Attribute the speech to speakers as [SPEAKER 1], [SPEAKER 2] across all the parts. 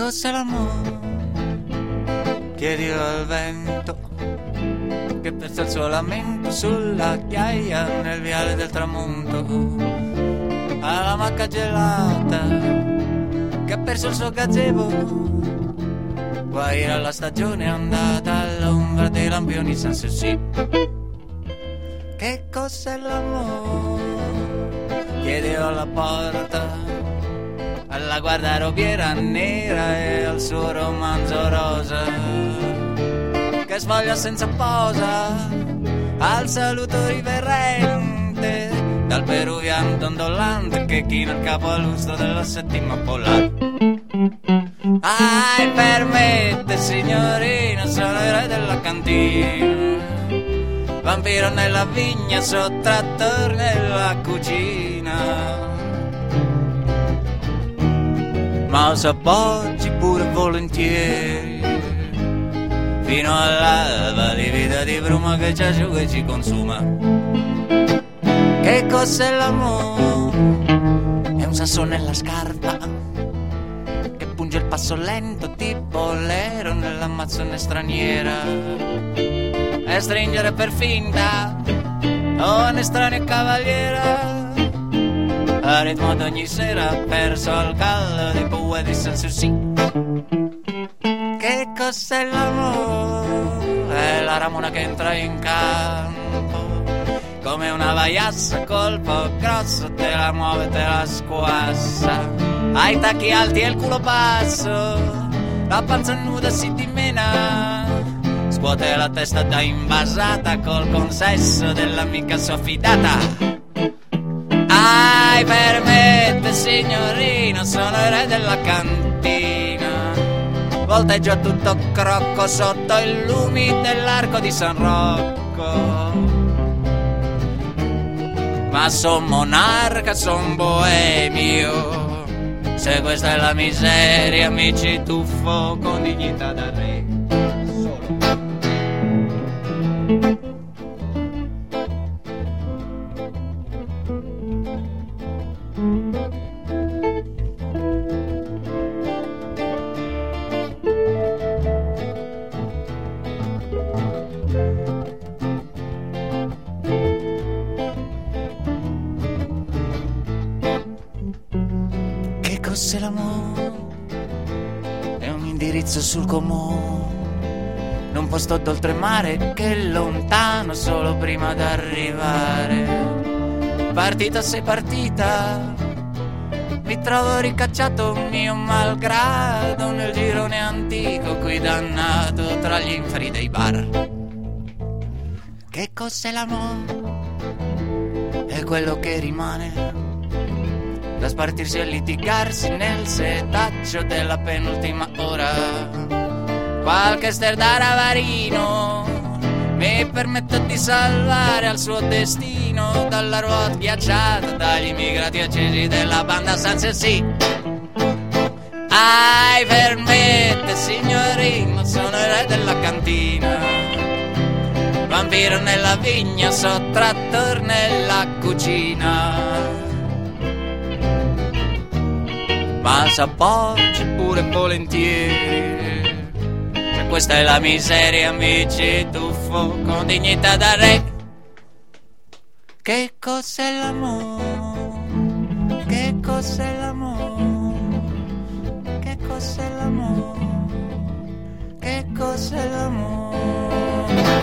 [SPEAKER 1] cos'è l'amore? Chiedi al vento che versa il suo lamento sulla ghiaia nel viale del tramonto, alla macca gelata che ha perso il suo gazebo. Guai alla stagione è andata all'ombra dei lampioni senza sì. Che cos'è l'amore? Chiedi alla porta, alla guardarobiera nera e al suo romanzo rosa che sfoglia senza posa, al saluto riverente dal peruviano dondolante che china il capo a lustro della settima polare. Ai, permette signorina, sono il re della cantina, vampiro nella vigna, sottrattor nella cucina. Ma se appoggi pure volentieri fino all'alba, livida di bruma che ci asciuga e ci consuma. Che cos'è l'amore? È un sasso nella scarpa che punge il passo lento tipo l'ero nell'Amazzone straniera, e stringere per finta ogni estranea cavaliera a ritmo d'ogni sera perso al caldo di poeti senza sì. Che cos'è l'amore? È la ramona che entra in campo come una vaiassa, colpo grosso, te la muove, te la squassa, ai tacchi alti e il culo basso, la panza nuda si dimena, scuote la testa da invasata col consesso dell'amica sua fidata. Ai, permette signorina, sono il re della cantina, volteggio a tutto crocco sotto i lumi dell'arco di San Rocco, ma son monarca, son boemio, se questa è la miseria mi ci tuffo con dignità da re. Se l'amore è un indirizzo sul comune, un posto d'oltremare che è lontano solo prima d'arrivare. Partita sei partita, mi trovo ricacciato mio malgrado nel girone antico qui dannato tra gli inferi dei bar. Che cos'è l'amore? È quello che rimane da spartirsi e litigarsi nel setaccio della penultima ora. Qualche sterdare avarino mi permette di salvare al suo destino dalla ruota ghiacciata, dagli immigrati accesi della banda Sanse sì. Ai, permette signorina, sono il re della cantina, vampiro nella vigna, sottrattor nella cucina, ma s'appoggi pure volentieri, se questa è la miseria mi ci tuffo con dignità da re. Che cos'è l'amore? Che cos'è l'amore? Che cos'è l'amore? Che cos'è l'amore?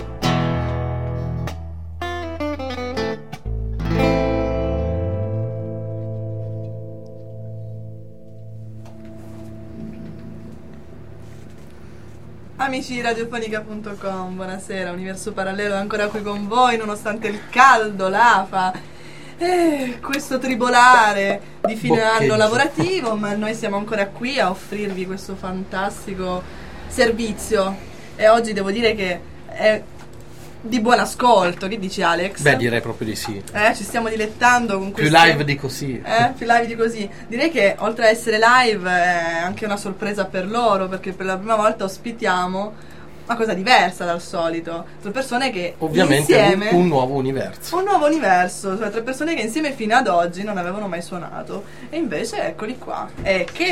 [SPEAKER 2] Amici di radiofonica.com, buonasera, Universo Parallelo è ancora qui con voi nonostante il caldo, l'afa e questo tribolare di fine anno lavorativo, ma noi siamo ancora qui a offrirvi questo fantastico servizio e oggi devo dire che è di buon ascolto. Che dici, Alex?
[SPEAKER 3] Beh, direi proprio di sì.
[SPEAKER 2] Ci stiamo dilettando con
[SPEAKER 3] più live di così.
[SPEAKER 2] Più live di così. Direi che oltre a essere live è anche una sorpresa per loro, perché per la prima volta ospitiamo una cosa diversa dal solito. Tre persone che
[SPEAKER 3] ovviamente
[SPEAKER 2] insieme
[SPEAKER 3] un nuovo universo.
[SPEAKER 2] Un nuovo universo, cioè tre persone che insieme fino ad oggi non avevano mai suonato. E invece eccoli qua. E che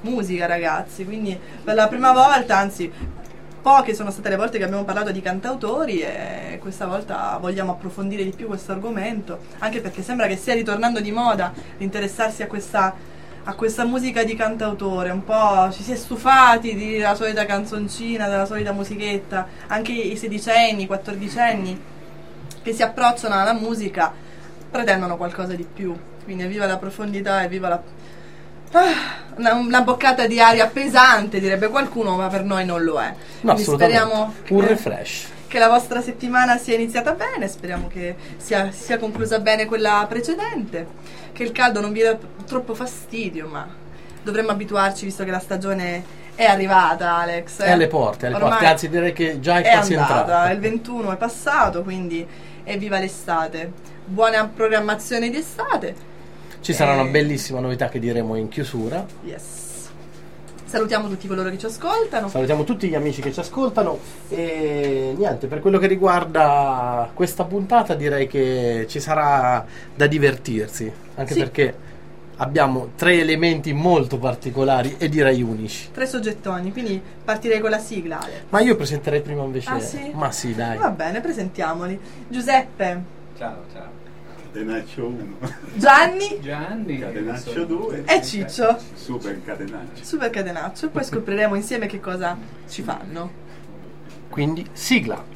[SPEAKER 2] musica, ragazzi, quindi per la prima volta, anzi poche sono state le volte che abbiamo parlato di cantautori e questa volta vogliamo approfondire di più questo argomento, anche perché sembra che stia ritornando di moda l'interessarsi a questa musica di cantautore. Un po' ci si è stufati della solita canzoncina, della solita musichetta. Anche i sedicenni, i quattordicenni che si approcciano alla musica pretendono qualcosa di più, quindi evviva la profondità, evviva una boccata di aria pesante, direbbe qualcuno, ma per noi non lo è.
[SPEAKER 3] No,
[SPEAKER 2] quindi speriamo
[SPEAKER 3] un refresh,
[SPEAKER 2] che la vostra settimana sia iniziata bene, speriamo che sia conclusa bene quella precedente, che il caldo non vi dia troppo fastidio, ma dovremmo abituarci visto che la stagione è arrivata, Alex.
[SPEAKER 3] È alle porte, anzi direi che già è quasi entrata.
[SPEAKER 2] Il 21 è passato, quindi evviva l'estate. Buona programmazione di estate.
[SPEAKER 3] Ci sarà una bellissima novità che diremo in chiusura.
[SPEAKER 2] Yes. Salutiamo tutti coloro che ci ascoltano.
[SPEAKER 3] Salutiamo tutti gli amici che ci ascoltano. E niente, per quello che riguarda questa puntata direi che ci sarà da divertirsi. Anche perché abbiamo 3 elementi molto particolari e direi unici.
[SPEAKER 2] 3 soggettoni, quindi partirei con la sigla, Ale.
[SPEAKER 3] Ma io presenterei prima invece.
[SPEAKER 2] Ah, sì?
[SPEAKER 3] Ma sì, dai.
[SPEAKER 2] Va bene, presentiamoli. Giuseppe.
[SPEAKER 4] Ciao.
[SPEAKER 5] Catenaccio 1,
[SPEAKER 2] Gianni,
[SPEAKER 5] Catenaccio 2
[SPEAKER 2] e Ciccio.
[SPEAKER 5] Super
[SPEAKER 2] Catenaccio. E poi scopriremo insieme che cosa ci fanno.
[SPEAKER 3] Quindi sigla.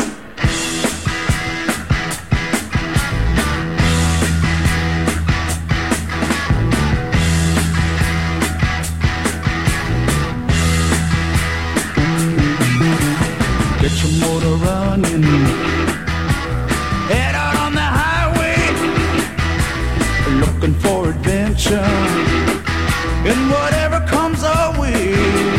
[SPEAKER 6] Get your motor running, head out on the highway, looking for adventure, and whatever comes our way.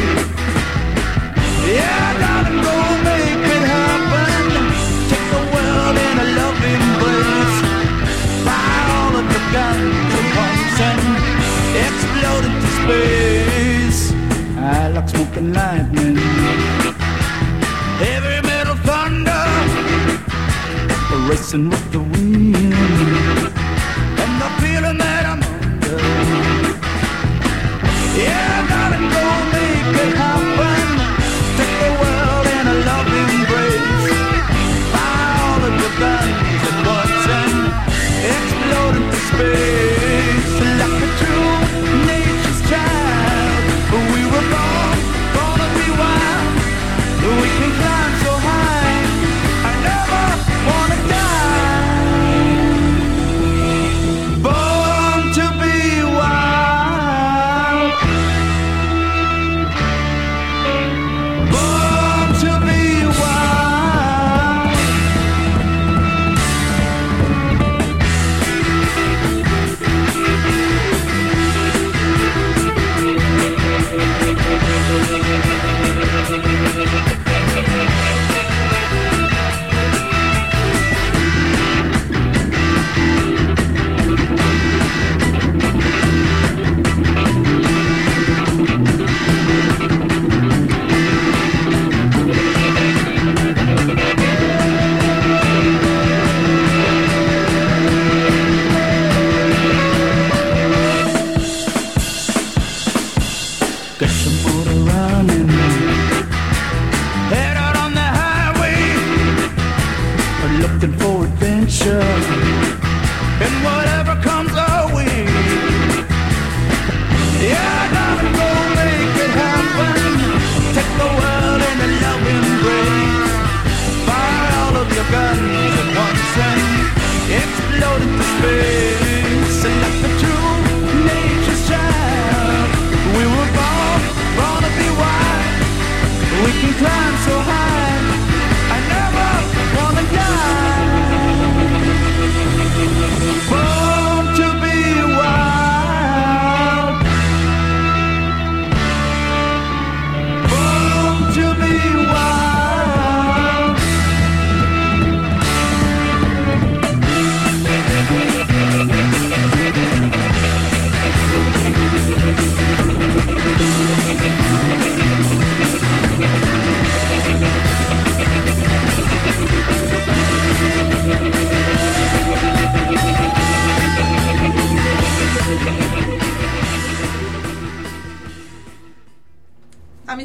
[SPEAKER 6] Yeah, darling, go make it happen. Take the world in a loving embrace. Fire all of the guns at once and explode into space. I like smoking lightning, heavy metal thunder, racing with the wind, and the feeling that I'm under. Yeah, darling, go make it happen. Take the world in a loving embrace. Fire all of your guns at once and explode into space. Like a true nature's child, we were born to be wild. We can climb so high, I never wanna die. Born to be wild. Born to be wild. Get your motor running, head out on the highway, looking for adventure, and whatever comes our way. Yeah, darling, go make it happen. Take the world in a loving embrace. Fire all of your guns at once and explode into space. And like the true nature's child, we were born to be wild. We can climb so high, I never wanna die.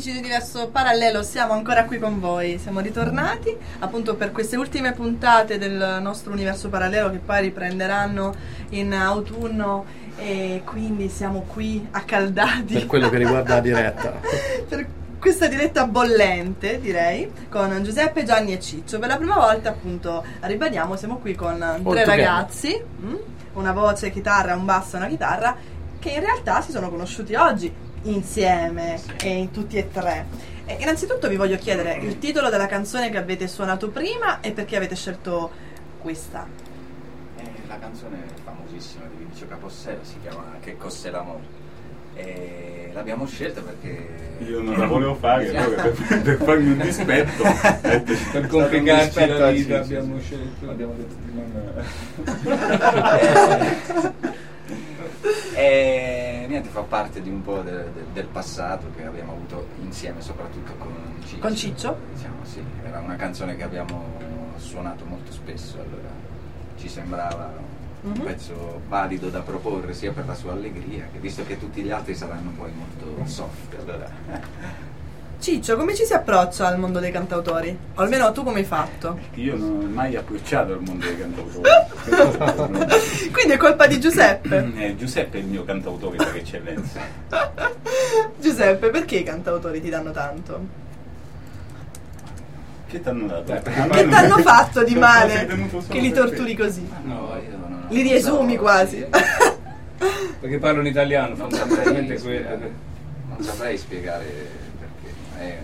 [SPEAKER 2] amici di Universo Parallelo, siamo ancora qui con voi, siamo ritornati appunto per queste ultime puntate del nostro Universo Parallelo che poi riprenderanno in autunno e quindi siamo qui accaldati
[SPEAKER 3] Per quello che riguarda la diretta.
[SPEAKER 2] per questa diretta bollente, direi, con Giuseppe, Gianni e Ciccio. Per la prima volta, appunto, ribadiamo, siamo qui con tre ragazzi, una voce, chitarra, un basso e una chitarra, che in realtà si sono conosciuti oggi insieme e tutti e tre. Innanzitutto vi voglio chiedere il titolo della canzone che avete suonato prima e perché avete scelto questa.
[SPEAKER 4] La canzone famosissima di Vinicio Capossela si chiama Che cos'è l'amore. E l'abbiamo scelta perché
[SPEAKER 5] Io non la volevo fare, allora per farmi un dispetto.
[SPEAKER 7] Per complicarci la vita
[SPEAKER 5] sì,
[SPEAKER 7] abbiamo
[SPEAKER 5] sì.
[SPEAKER 7] scelto.
[SPEAKER 5] Abbiamo detto di non...
[SPEAKER 4] e niente, fa parte di un po' del passato che abbiamo avuto insieme, soprattutto con Ciccio.
[SPEAKER 2] Con Ciccio?
[SPEAKER 4] Diciamo, sì, era una canzone che abbiamo suonato molto spesso, allora ci sembrava un pezzo valido da proporre sia per la sua allegria, che visto che tutti gli altri saranno poi molto soft, allora
[SPEAKER 2] Ciccio, come ci si approccia al mondo dei cantautori? O almeno tu come hai fatto?
[SPEAKER 5] Io non ho mai approcciato al mondo dei cantautori.
[SPEAKER 2] Quindi è colpa di Giuseppe.
[SPEAKER 5] Giuseppe è il mio cantautore per eccellenza.
[SPEAKER 2] Giuseppe, perché i cantautori ti danno tanto?
[SPEAKER 5] Che ti hanno dato?
[SPEAKER 2] Che ti hanno fatto di male
[SPEAKER 5] Sei venuto solo
[SPEAKER 2] che li
[SPEAKER 5] per
[SPEAKER 2] torturi così?
[SPEAKER 4] no, io non
[SPEAKER 2] Li riesumi
[SPEAKER 4] so,
[SPEAKER 2] quasi.
[SPEAKER 4] sì.
[SPEAKER 7] Perché parlo in italiano,
[SPEAKER 4] Non
[SPEAKER 7] fondamentalmente
[SPEAKER 4] saprei
[SPEAKER 7] quello.
[SPEAKER 4] spiegare, non saprei spiegare perché è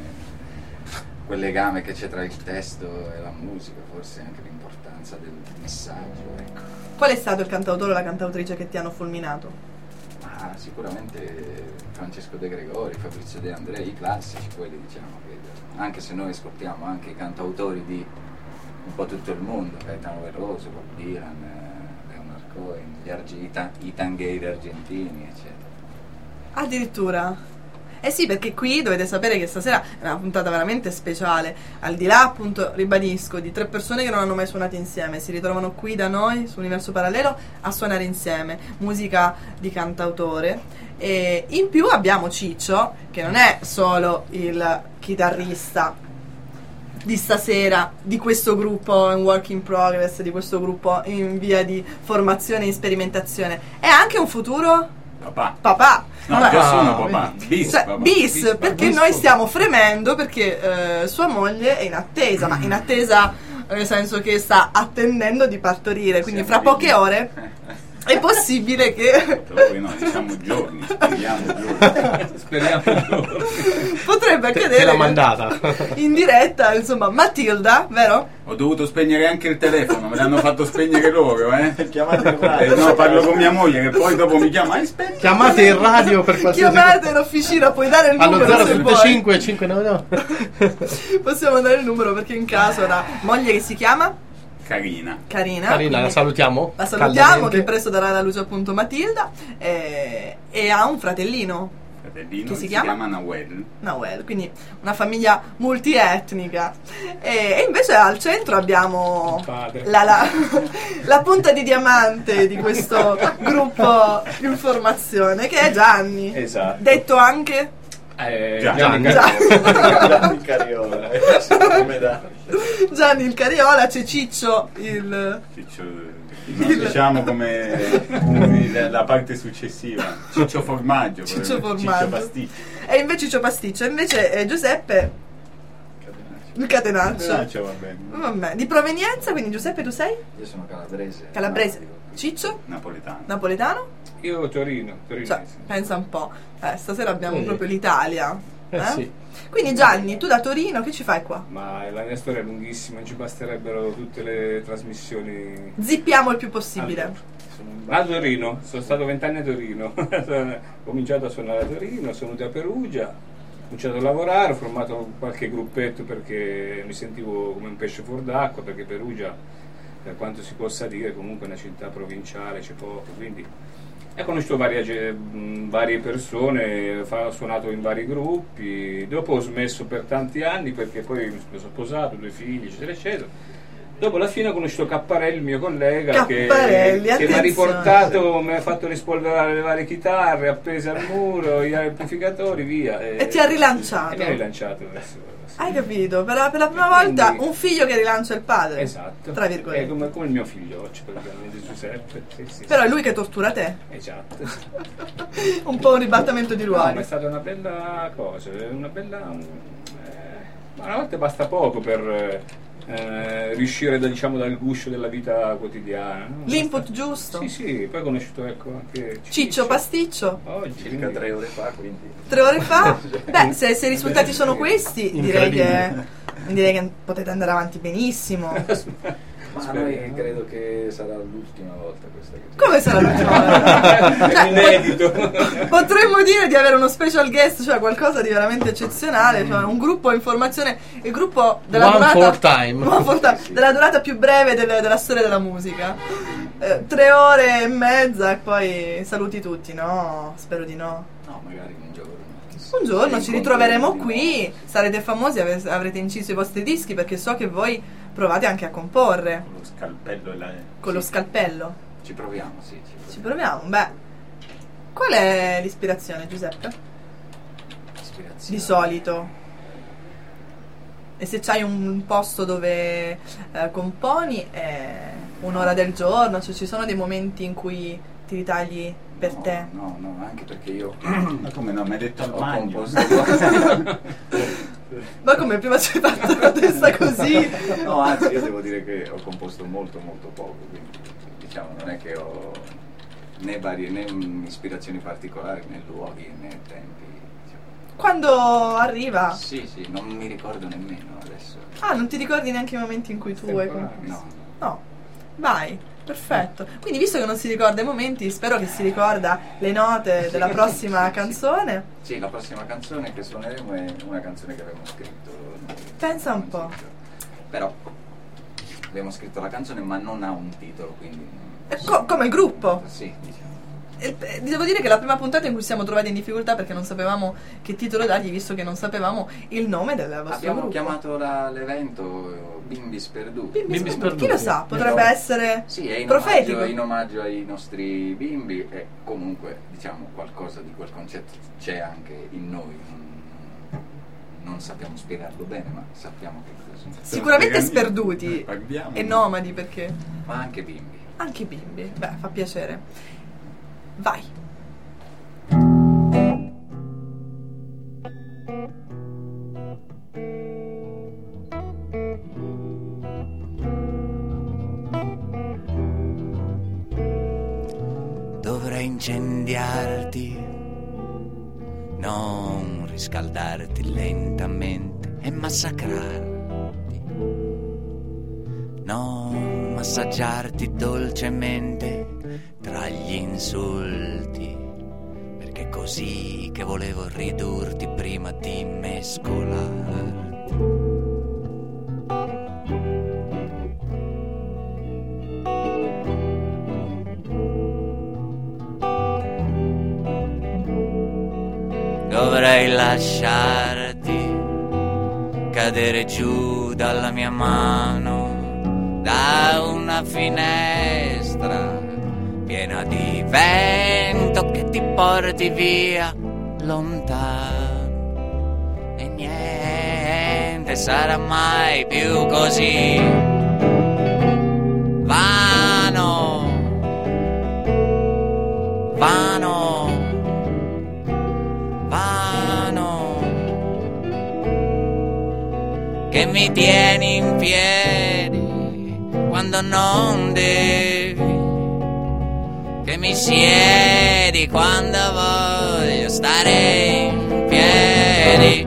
[SPEAKER 4] quel legame che c'è tra il testo e la musica, forse anche l'importanza del messaggio, ecco.
[SPEAKER 2] Qual è stato il cantautore o la cantautrice che ti hanno fulminato?
[SPEAKER 4] Ma sicuramente Francesco De Gregori, Fabrizio De André, i classici, quelli diciamo che anche se noi ascoltiamo anche i cantautori di un po' tutto il mondo, Gaetano Veloso, Bob Dylan, Leonard Cohen, i tanghieri argentini, eccetera.
[SPEAKER 2] Addirittura? Eh sì, perché qui dovete sapere che stasera è una puntata veramente speciale. Al di là, appunto, ribadisco, di tre persone che non hanno mai suonato insieme, si ritrovano qui da noi su Universo Parallelo a suonare insieme musica di cantautore. E in più abbiamo Ciccio, che non è solo il chitarrista di stasera, di questo gruppo in work in progress, di questo gruppo in via di formazione e sperimentazione, è anche un futuro papà.
[SPEAKER 5] No,
[SPEAKER 2] Vabbè.
[SPEAKER 5] già sono papà. Bis,
[SPEAKER 2] Cioè,
[SPEAKER 5] papà.
[SPEAKER 2] bis, perché noi stiamo fremendo perché sua moglie è in attesa, ma in attesa nel senso che sta attendendo di partorire, quindi fra poche ore è possibile che
[SPEAKER 5] No, diciamo giorni, speriamo giorni.
[SPEAKER 2] potrebbe
[SPEAKER 3] Te l'ha
[SPEAKER 2] accadere
[SPEAKER 3] mandata.
[SPEAKER 2] in diretta, insomma, Matilda, vero?
[SPEAKER 5] Ho dovuto spegnere anche il telefono, me l'hanno fatto spegnere loro,
[SPEAKER 8] Chiamate il radio.
[SPEAKER 5] no, parlo con mia moglie che poi dopo mi chiama, hai spento?
[SPEAKER 3] Chiamate il radio per qualsiasi
[SPEAKER 2] Chiamate l'officina, puoi dare il
[SPEAKER 3] allo
[SPEAKER 2] numero se vuoi.
[SPEAKER 3] 075 599.
[SPEAKER 2] Possiamo dare il numero perché in caso la moglie che si chiama
[SPEAKER 5] Carina.
[SPEAKER 2] Carina,
[SPEAKER 3] Carina, la
[SPEAKER 2] quindi
[SPEAKER 3] salutiamo.
[SPEAKER 2] la salutiamo,
[SPEAKER 3] caldamente.
[SPEAKER 2] che presto darà alla luce appunto Matilda, e ha un fratellino,
[SPEAKER 5] Fratellino
[SPEAKER 2] Che si
[SPEAKER 5] si
[SPEAKER 2] chiama?
[SPEAKER 5] chiama Nawel.
[SPEAKER 2] Nawel, quindi una famiglia multietnica. E invece al centro abbiamo
[SPEAKER 7] Il padre.
[SPEAKER 2] la punta di diamante di questo gruppo in formazione, che è Gianni,
[SPEAKER 7] Esatto.
[SPEAKER 2] detto anche
[SPEAKER 7] Gianni
[SPEAKER 8] Gianni Cariola. Come da-
[SPEAKER 2] Gianni il Cariola. C'è Ciccio il
[SPEAKER 5] Non diciamo come la parte successiva. Ciccio Formaggio.
[SPEAKER 2] Ciccio
[SPEAKER 5] proprio.
[SPEAKER 2] Formaggio.
[SPEAKER 5] Ciccio Pasticcio.
[SPEAKER 2] e invece Ciccio Pasticcio, invece Giuseppe il Catenaccio.
[SPEAKER 5] Catenaccio, va bene.
[SPEAKER 2] Vabbè, di provenienza, quindi Giuseppe tu sei?
[SPEAKER 4] Io sono calabrese.
[SPEAKER 2] Calabrese.
[SPEAKER 4] Napoli.
[SPEAKER 2] Ciccio?
[SPEAKER 5] Napoletano.
[SPEAKER 2] Napoletano?
[SPEAKER 7] Io Torino.
[SPEAKER 2] Cioè, pensa un po'. Stasera abbiamo proprio l'Italia.
[SPEAKER 3] Sì.
[SPEAKER 2] Quindi Gianni, tu da Torino che ci fai qua?
[SPEAKER 7] Ma la mia storia è lunghissima, non ci basterebbero tutte le trasmissioni.
[SPEAKER 2] Zippiamo il più possibile.
[SPEAKER 7] Allora, sono a Torino, sono stato 20 anni a Torino, ho cominciato a suonare a Torino, sono venuto a Perugia, ho cominciato a lavorare, ho formato qualche gruppetto perché mi sentivo come un pesce fuor d'acqua, perché Perugia, per quanto si possa dire, comunque è una città provinciale, c'è poco, quindi ho conosciuto varie persone, ho suonato in vari gruppi, dopo ho smesso per tanti anni perché poi mi sono sposato, 2 figli, eccetera, eccetera. Dopo la fine ho conosciuto Capparelli, il mio collega, che
[SPEAKER 2] Capparelli,
[SPEAKER 7] mi ha
[SPEAKER 2] attenzione.
[SPEAKER 7] riportato, mi ha fatto rispolverare le varie chitarre, appese al muro, gli amplificatori, via.
[SPEAKER 2] E ti ha rilanciato.
[SPEAKER 7] E mi ha rilanciato adesso. Sì.
[SPEAKER 2] Hai capito? Per la prima volta
[SPEAKER 7] Quindi-
[SPEAKER 2] un figlio che rilancia il padre.
[SPEAKER 7] Esatto.
[SPEAKER 2] Tra virgolette.
[SPEAKER 7] È come il mio figlio, praticamente, Giuseppe. Sì,
[SPEAKER 2] Però è lui che tortura te.
[SPEAKER 7] Esatto.
[SPEAKER 2] Un po' un ribaltamento di
[SPEAKER 7] No, ma
[SPEAKER 2] ruoli.
[SPEAKER 7] è stata una bella cosa, una bella... ma a volte basta poco per riuscire dal guscio della vita quotidiana. No?
[SPEAKER 2] L'input giusto.
[SPEAKER 7] Sì, sì, poi ho conosciuto anche
[SPEAKER 2] Ciccio Pasticcio.
[SPEAKER 7] oggi.
[SPEAKER 8] Circa
[SPEAKER 7] quindi-
[SPEAKER 8] 3 ore fa, quindi.
[SPEAKER 2] 3 ore fa. Beh, se i risultati sono questi, direi che potete andare avanti benissimo.
[SPEAKER 4] Ma noi credo che sarà l'ultima volta questa che
[SPEAKER 2] Come sarà l'ultima volta? Cioè,
[SPEAKER 7] Inedito.
[SPEAKER 2] potremmo dire di avere uno special guest, cioè qualcosa di veramente eccezionale, cioè un gruppo in formazione, il gruppo della
[SPEAKER 3] One
[SPEAKER 2] durata
[SPEAKER 3] for time.
[SPEAKER 2] One for time, della durata più breve della storia della musica. 3 ore e mezza e poi saluti tutti, no? Spero di no.
[SPEAKER 4] No, magari un giorno.
[SPEAKER 2] Un giorno
[SPEAKER 4] Sì,
[SPEAKER 2] ci ritroveremo
[SPEAKER 4] di
[SPEAKER 2] qui, sarete famosi, avrete inciso i vostri dischi, perché so che voi provate anche a comporre
[SPEAKER 8] Con lo scalpello e la.
[SPEAKER 2] con lo scalpello.
[SPEAKER 4] nuovo. Ci proviamo, sì.
[SPEAKER 2] Ci proviamo, beh. Qual è l'ispirazione, Giuseppe?
[SPEAKER 4] Ispirazione.
[SPEAKER 2] Di solito. E se c'hai un posto dove componi, un'ora del giorno, cioè ci sono dei momenti in cui ti ritagli per
[SPEAKER 4] No,
[SPEAKER 2] te?
[SPEAKER 4] No, anche perché io
[SPEAKER 8] Ma come no? Mi hai detto al
[SPEAKER 4] ho
[SPEAKER 8] bagno.
[SPEAKER 4] composto.
[SPEAKER 2] Ma come prima ci hai fatto la testa così?
[SPEAKER 4] No, anzi, io devo dire che ho composto molto poco, quindi diciamo non è che ho né ispirazioni particolari, né luoghi, né tempi. Diciamo.
[SPEAKER 2] Quando arriva?
[SPEAKER 4] Sì, non mi ricordo nemmeno adesso.
[SPEAKER 2] Ah, non ti ricordi neanche i momenti in cui tu hai composto?
[SPEAKER 4] No.
[SPEAKER 2] No, vai, perfetto. Quindi visto che non si ricorda i momenti, spero che si ricorda le note della prossima canzone.
[SPEAKER 4] Sì, la prossima canzone che suoneremo è una canzone che abbiamo scritto.
[SPEAKER 2] Pensa un po'.
[SPEAKER 4] Però abbiamo scritto la canzone ma non ha un titolo, quindi...
[SPEAKER 2] Come il gruppo.
[SPEAKER 4] Sì, diciamo.
[SPEAKER 2] Devo dire che la prima puntata in cui siamo trovati in difficoltà perché non sapevamo che titolo dargli, visto che non sapevamo il nome del vostro
[SPEAKER 4] Abbiamo
[SPEAKER 2] gruppo.
[SPEAKER 4] chiamato l'evento Bimbi Sperduti.
[SPEAKER 2] Bimbi
[SPEAKER 3] Bimbi
[SPEAKER 2] Sperduti. Chi
[SPEAKER 3] Sperduti.
[SPEAKER 2] lo sa, potrebbe essere
[SPEAKER 4] Sì, è
[SPEAKER 2] profetico.
[SPEAKER 4] in omaggio ai nostri bimbi e comunque diciamo qualcosa di quel concetto c'è anche in noi. Non sappiamo spiegarlo bene, ma sappiamo che così.
[SPEAKER 2] Sicuramente sperduti
[SPEAKER 8] Abbiamo.
[SPEAKER 2] e nomadi, perché
[SPEAKER 4] Ma anche bimbi.
[SPEAKER 2] anche bimbi. Beh, fa piacere. Vai.
[SPEAKER 1] Dovrei incendiarti, non riscaldarti lentamente e massacrarti, non massaggiarti dolcemente tra gli insulti, perché è così che volevo ridurti prima di mescolarti. Dovrei lasciarti cadere giù dalla mia mano, da una finestra piena di vento che ti porti via lontano, e niente sarà mai più così vano, vano, vano, che mi tieni in piedi quando non devi, che mi siedi quando voglio stare in piedi.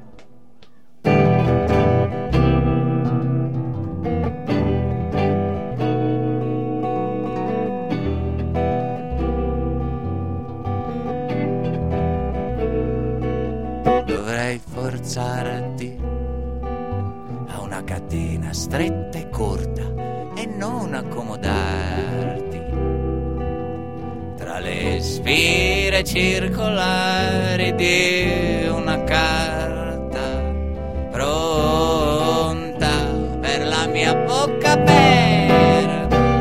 [SPEAKER 1] Dovrei forzarti a una catena stretta e corta e non accomodarti tra le sfere circolari di una carta pronta per la mia bocca aperta.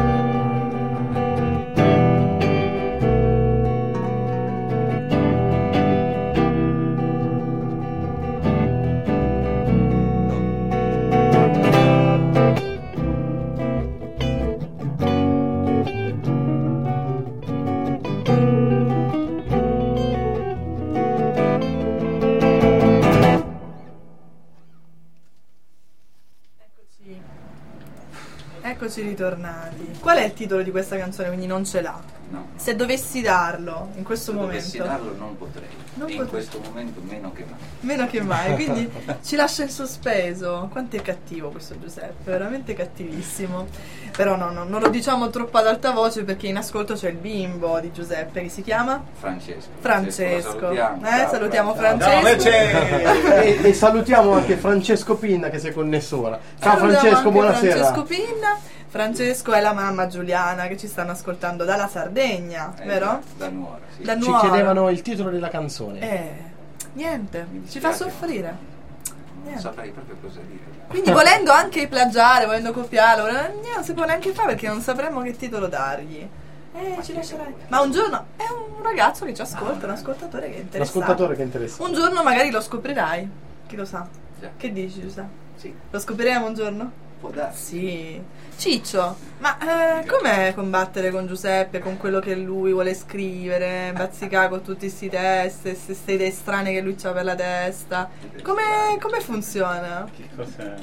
[SPEAKER 2] Eccoci ritornati. Qual è il titolo di questa canzone? Quindi non ce l'ha.
[SPEAKER 4] No.
[SPEAKER 2] Se dovessi darlo in questo
[SPEAKER 4] Se
[SPEAKER 2] momento.
[SPEAKER 4] dovessi darlo non potrei.
[SPEAKER 2] Non
[SPEAKER 4] in
[SPEAKER 2] potrei.
[SPEAKER 4] questo momento meno che mai.
[SPEAKER 2] Meno che mai, quindi ci lascia in sospeso. Quanto è cattivo questo Giuseppe, veramente cattivissimo. Però no, non lo diciamo troppo ad alta voce perché in ascolto c'è il bimbo di Giuseppe che si chiama
[SPEAKER 4] Francesco.
[SPEAKER 2] Lo
[SPEAKER 4] Ciao,
[SPEAKER 2] salutiamo
[SPEAKER 4] Francesco.
[SPEAKER 2] Francesco.
[SPEAKER 3] E salutiamo anche Francesco Pinna che si è connesso ora. Ciao
[SPEAKER 2] Salutiamo
[SPEAKER 3] Francesco,
[SPEAKER 2] anche
[SPEAKER 3] buonasera.
[SPEAKER 2] Francesco Pinna. Francesco e la mamma Giuliana che ci stanno ascoltando dalla Sardegna, vero?
[SPEAKER 4] Da Nuora, sì.
[SPEAKER 2] Da
[SPEAKER 3] Ci
[SPEAKER 2] Nuoro.
[SPEAKER 3] chiedevano il titolo della canzone.
[SPEAKER 2] Niente,
[SPEAKER 4] Mi
[SPEAKER 2] ci fa
[SPEAKER 4] dispiace.
[SPEAKER 2] soffrire.
[SPEAKER 4] Non
[SPEAKER 2] Niente.
[SPEAKER 4] saprei proprio cosa dire.
[SPEAKER 2] Quindi volendo anche plagiare, volendo copiarlo, non si può neanche fare perché non sapremo che titolo dargli. Ci lascerai. Ma un giorno è un ragazzo che ci ascolta, un ascoltatore che è interessato.
[SPEAKER 3] L'ascoltatore che interessa.
[SPEAKER 2] Un giorno magari lo scoprirai. Chi lo sa?
[SPEAKER 4] Già.
[SPEAKER 2] Che dici, Giuseppe?
[SPEAKER 4] Sì,
[SPEAKER 2] Lo scopriremo un giorno?
[SPEAKER 4] può darsi.
[SPEAKER 2] Sì. Ciccio, ma com'è combattere con Giuseppe, con quello che lui vuole scrivere, bazzicare con tutti sti testi, queste idee strane che lui ha per la testa? Come funziona?
[SPEAKER 8] Che cosa...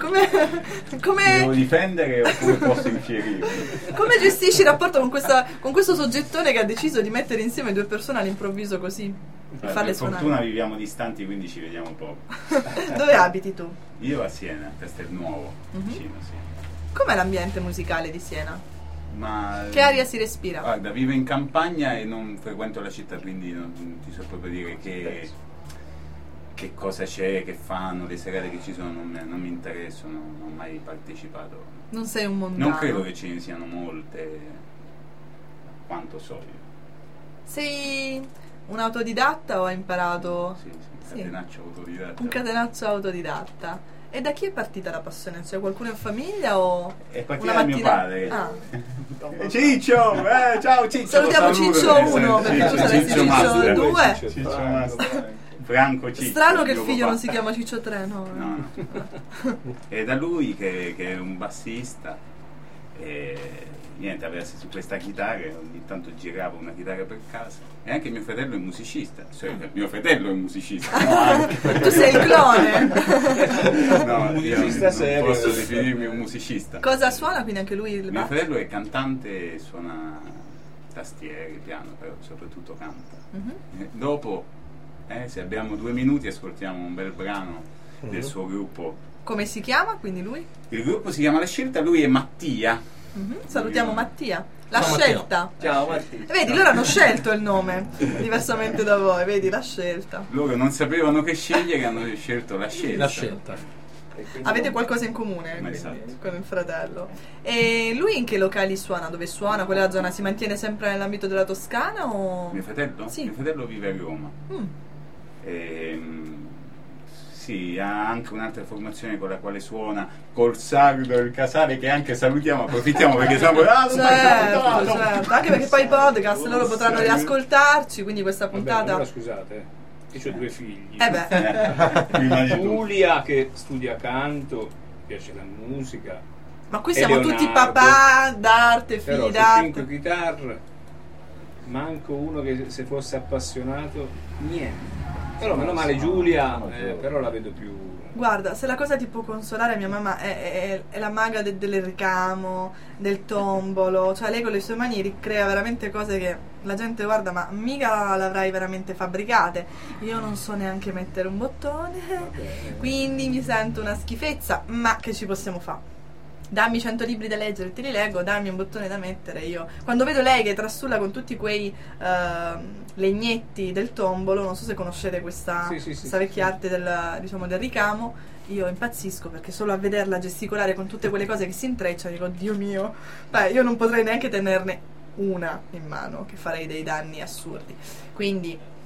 [SPEAKER 8] Mi
[SPEAKER 2] Come
[SPEAKER 8] devo difendere oppure posso infierire?
[SPEAKER 2] come gestisci il rapporto con questo soggettone che ha deciso di mettere insieme due persone all'improvviso così e farle
[SPEAKER 8] Per
[SPEAKER 2] suonare?
[SPEAKER 8] fortuna viviamo distanti, quindi ci vediamo poco.
[SPEAKER 2] Dove abiti tu?
[SPEAKER 8] Io a Siena, a Castelnuovo, vicino, sì.
[SPEAKER 2] Com'è l'ambiente musicale di Siena?
[SPEAKER 8] Ma
[SPEAKER 2] Che aria si respira?
[SPEAKER 8] guarda, vivo in campagna e non frequento la città, quindi non ti so proprio dire che cosa c'è, che fanno, le serate che ci sono, non mi interessano, non ho mai partecipato.
[SPEAKER 2] Non sei un mondano.
[SPEAKER 8] Non credo che ce ne siano molte, quanto so io.
[SPEAKER 2] Sei un autodidatta o hai imparato?
[SPEAKER 8] Sì,
[SPEAKER 2] Sì.
[SPEAKER 8] catenaccio autodidatta.
[SPEAKER 2] Un catenaccio autodidatta. E da chi è partita la passione? C'è qualcuno in famiglia o
[SPEAKER 8] È partita
[SPEAKER 2] una
[SPEAKER 8] da mio
[SPEAKER 2] mattina?
[SPEAKER 8] padre.
[SPEAKER 2] Ah.
[SPEAKER 8] Ciccio! Ciao Ciccio!
[SPEAKER 2] Salutiamo
[SPEAKER 8] lo saluto,
[SPEAKER 2] Ciccio 1 perché tu saresti Ciccio
[SPEAKER 8] Master.
[SPEAKER 2] 2.
[SPEAKER 8] Ciccio Master. Franco Ciccio.
[SPEAKER 2] Strano che il
[SPEAKER 8] mio
[SPEAKER 2] figlio
[SPEAKER 8] papà.
[SPEAKER 2] non si chiama Ciccio 3, no?
[SPEAKER 8] No. È da lui che è un bassista e niente, aveva su questa chitarra, ogni tanto girava una chitarra per casa e anche mio fratello è musicista, cioè mio fratello è musicista, no, anche.
[SPEAKER 2] Tu sei il clone.
[SPEAKER 8] No, io
[SPEAKER 7] musicista
[SPEAKER 8] non
[SPEAKER 7] serio.
[SPEAKER 8] posso definirmi un musicista.
[SPEAKER 2] Cosa suona quindi anche lui il
[SPEAKER 8] Mio
[SPEAKER 2] basso?
[SPEAKER 8] fratello è cantante, suona tastiere, piano, però soprattutto canta.
[SPEAKER 2] Mhm.
[SPEAKER 8] Dopo, se abbiamo 2 minuti, ascoltiamo un bel brano del suo gruppo.
[SPEAKER 2] Come si chiama quindi lui?
[SPEAKER 8] Il gruppo si chiama La Scelta, lui è Mattia.
[SPEAKER 2] Mhm. Salutiamo Mattia. La
[SPEAKER 3] Ciao,
[SPEAKER 2] scelta.
[SPEAKER 4] Ciao Martino.
[SPEAKER 2] Vedi, loro hanno scelto il nome, diversamente da voi, vedi, la scelta.
[SPEAKER 8] Loro non sapevano che scegliere, hanno scelto La Scelta.
[SPEAKER 3] La scelta.
[SPEAKER 2] Avete qualcosa in comune quindi,
[SPEAKER 8] Esatto.
[SPEAKER 2] con il fratello. E lui in che locali suona? Dove suona? Quella zona si mantiene sempre nell'ambito della Toscana o...
[SPEAKER 8] Mio fratello?
[SPEAKER 2] Sì.
[SPEAKER 8] Mio fratello vive a Roma. Sì, ha anche un'altra formazione con la quale suona col Sardo il Casale, che anche salutiamo, approfittiamo perché siamo
[SPEAKER 2] Certo, anche perché poi i podcast loro potranno riascoltarci, quindi questa
[SPEAKER 7] Vabbè,
[SPEAKER 2] puntata...
[SPEAKER 7] allora scusate, io ho 2 figli.
[SPEAKER 8] Prima di tutto.
[SPEAKER 7] Giulia che studia canto, piace la musica,
[SPEAKER 2] Ma qui
[SPEAKER 7] E
[SPEAKER 2] siamo
[SPEAKER 7] Leonardo.
[SPEAKER 2] tutti papà d'arte,
[SPEAKER 7] però
[SPEAKER 2] figli
[SPEAKER 7] su 5
[SPEAKER 2] d'arte.
[SPEAKER 7] chitarre manco uno che se fosse appassionato, niente. Però meno male Giulia, però la vedo più...
[SPEAKER 2] Guarda, se la cosa ti può consolare, mia mamma è la maga del ricamo, del tombolo, cioè lei con le sue mani ricrea veramente cose che la gente guarda, ma mica l'avrai veramente fabbricate. Io non so neanche mettere un bottone, quindi mi sento una schifezza, ma che ci possiamo fare? Dammi 100 libri da leggere e te li leggo, dammi un bottone da mettere. Io quando vedo lei che trasulla con tutti quei legnetti del tombolo, non so se conoscete questa vecchia arte del ricamo, io impazzisco perché solo a vederla gesticolare con tutte quelle cose che si intrecciano dico Dio mio, io non potrei neanche tenerne una in mano, che farei dei danni assurdi. Quindi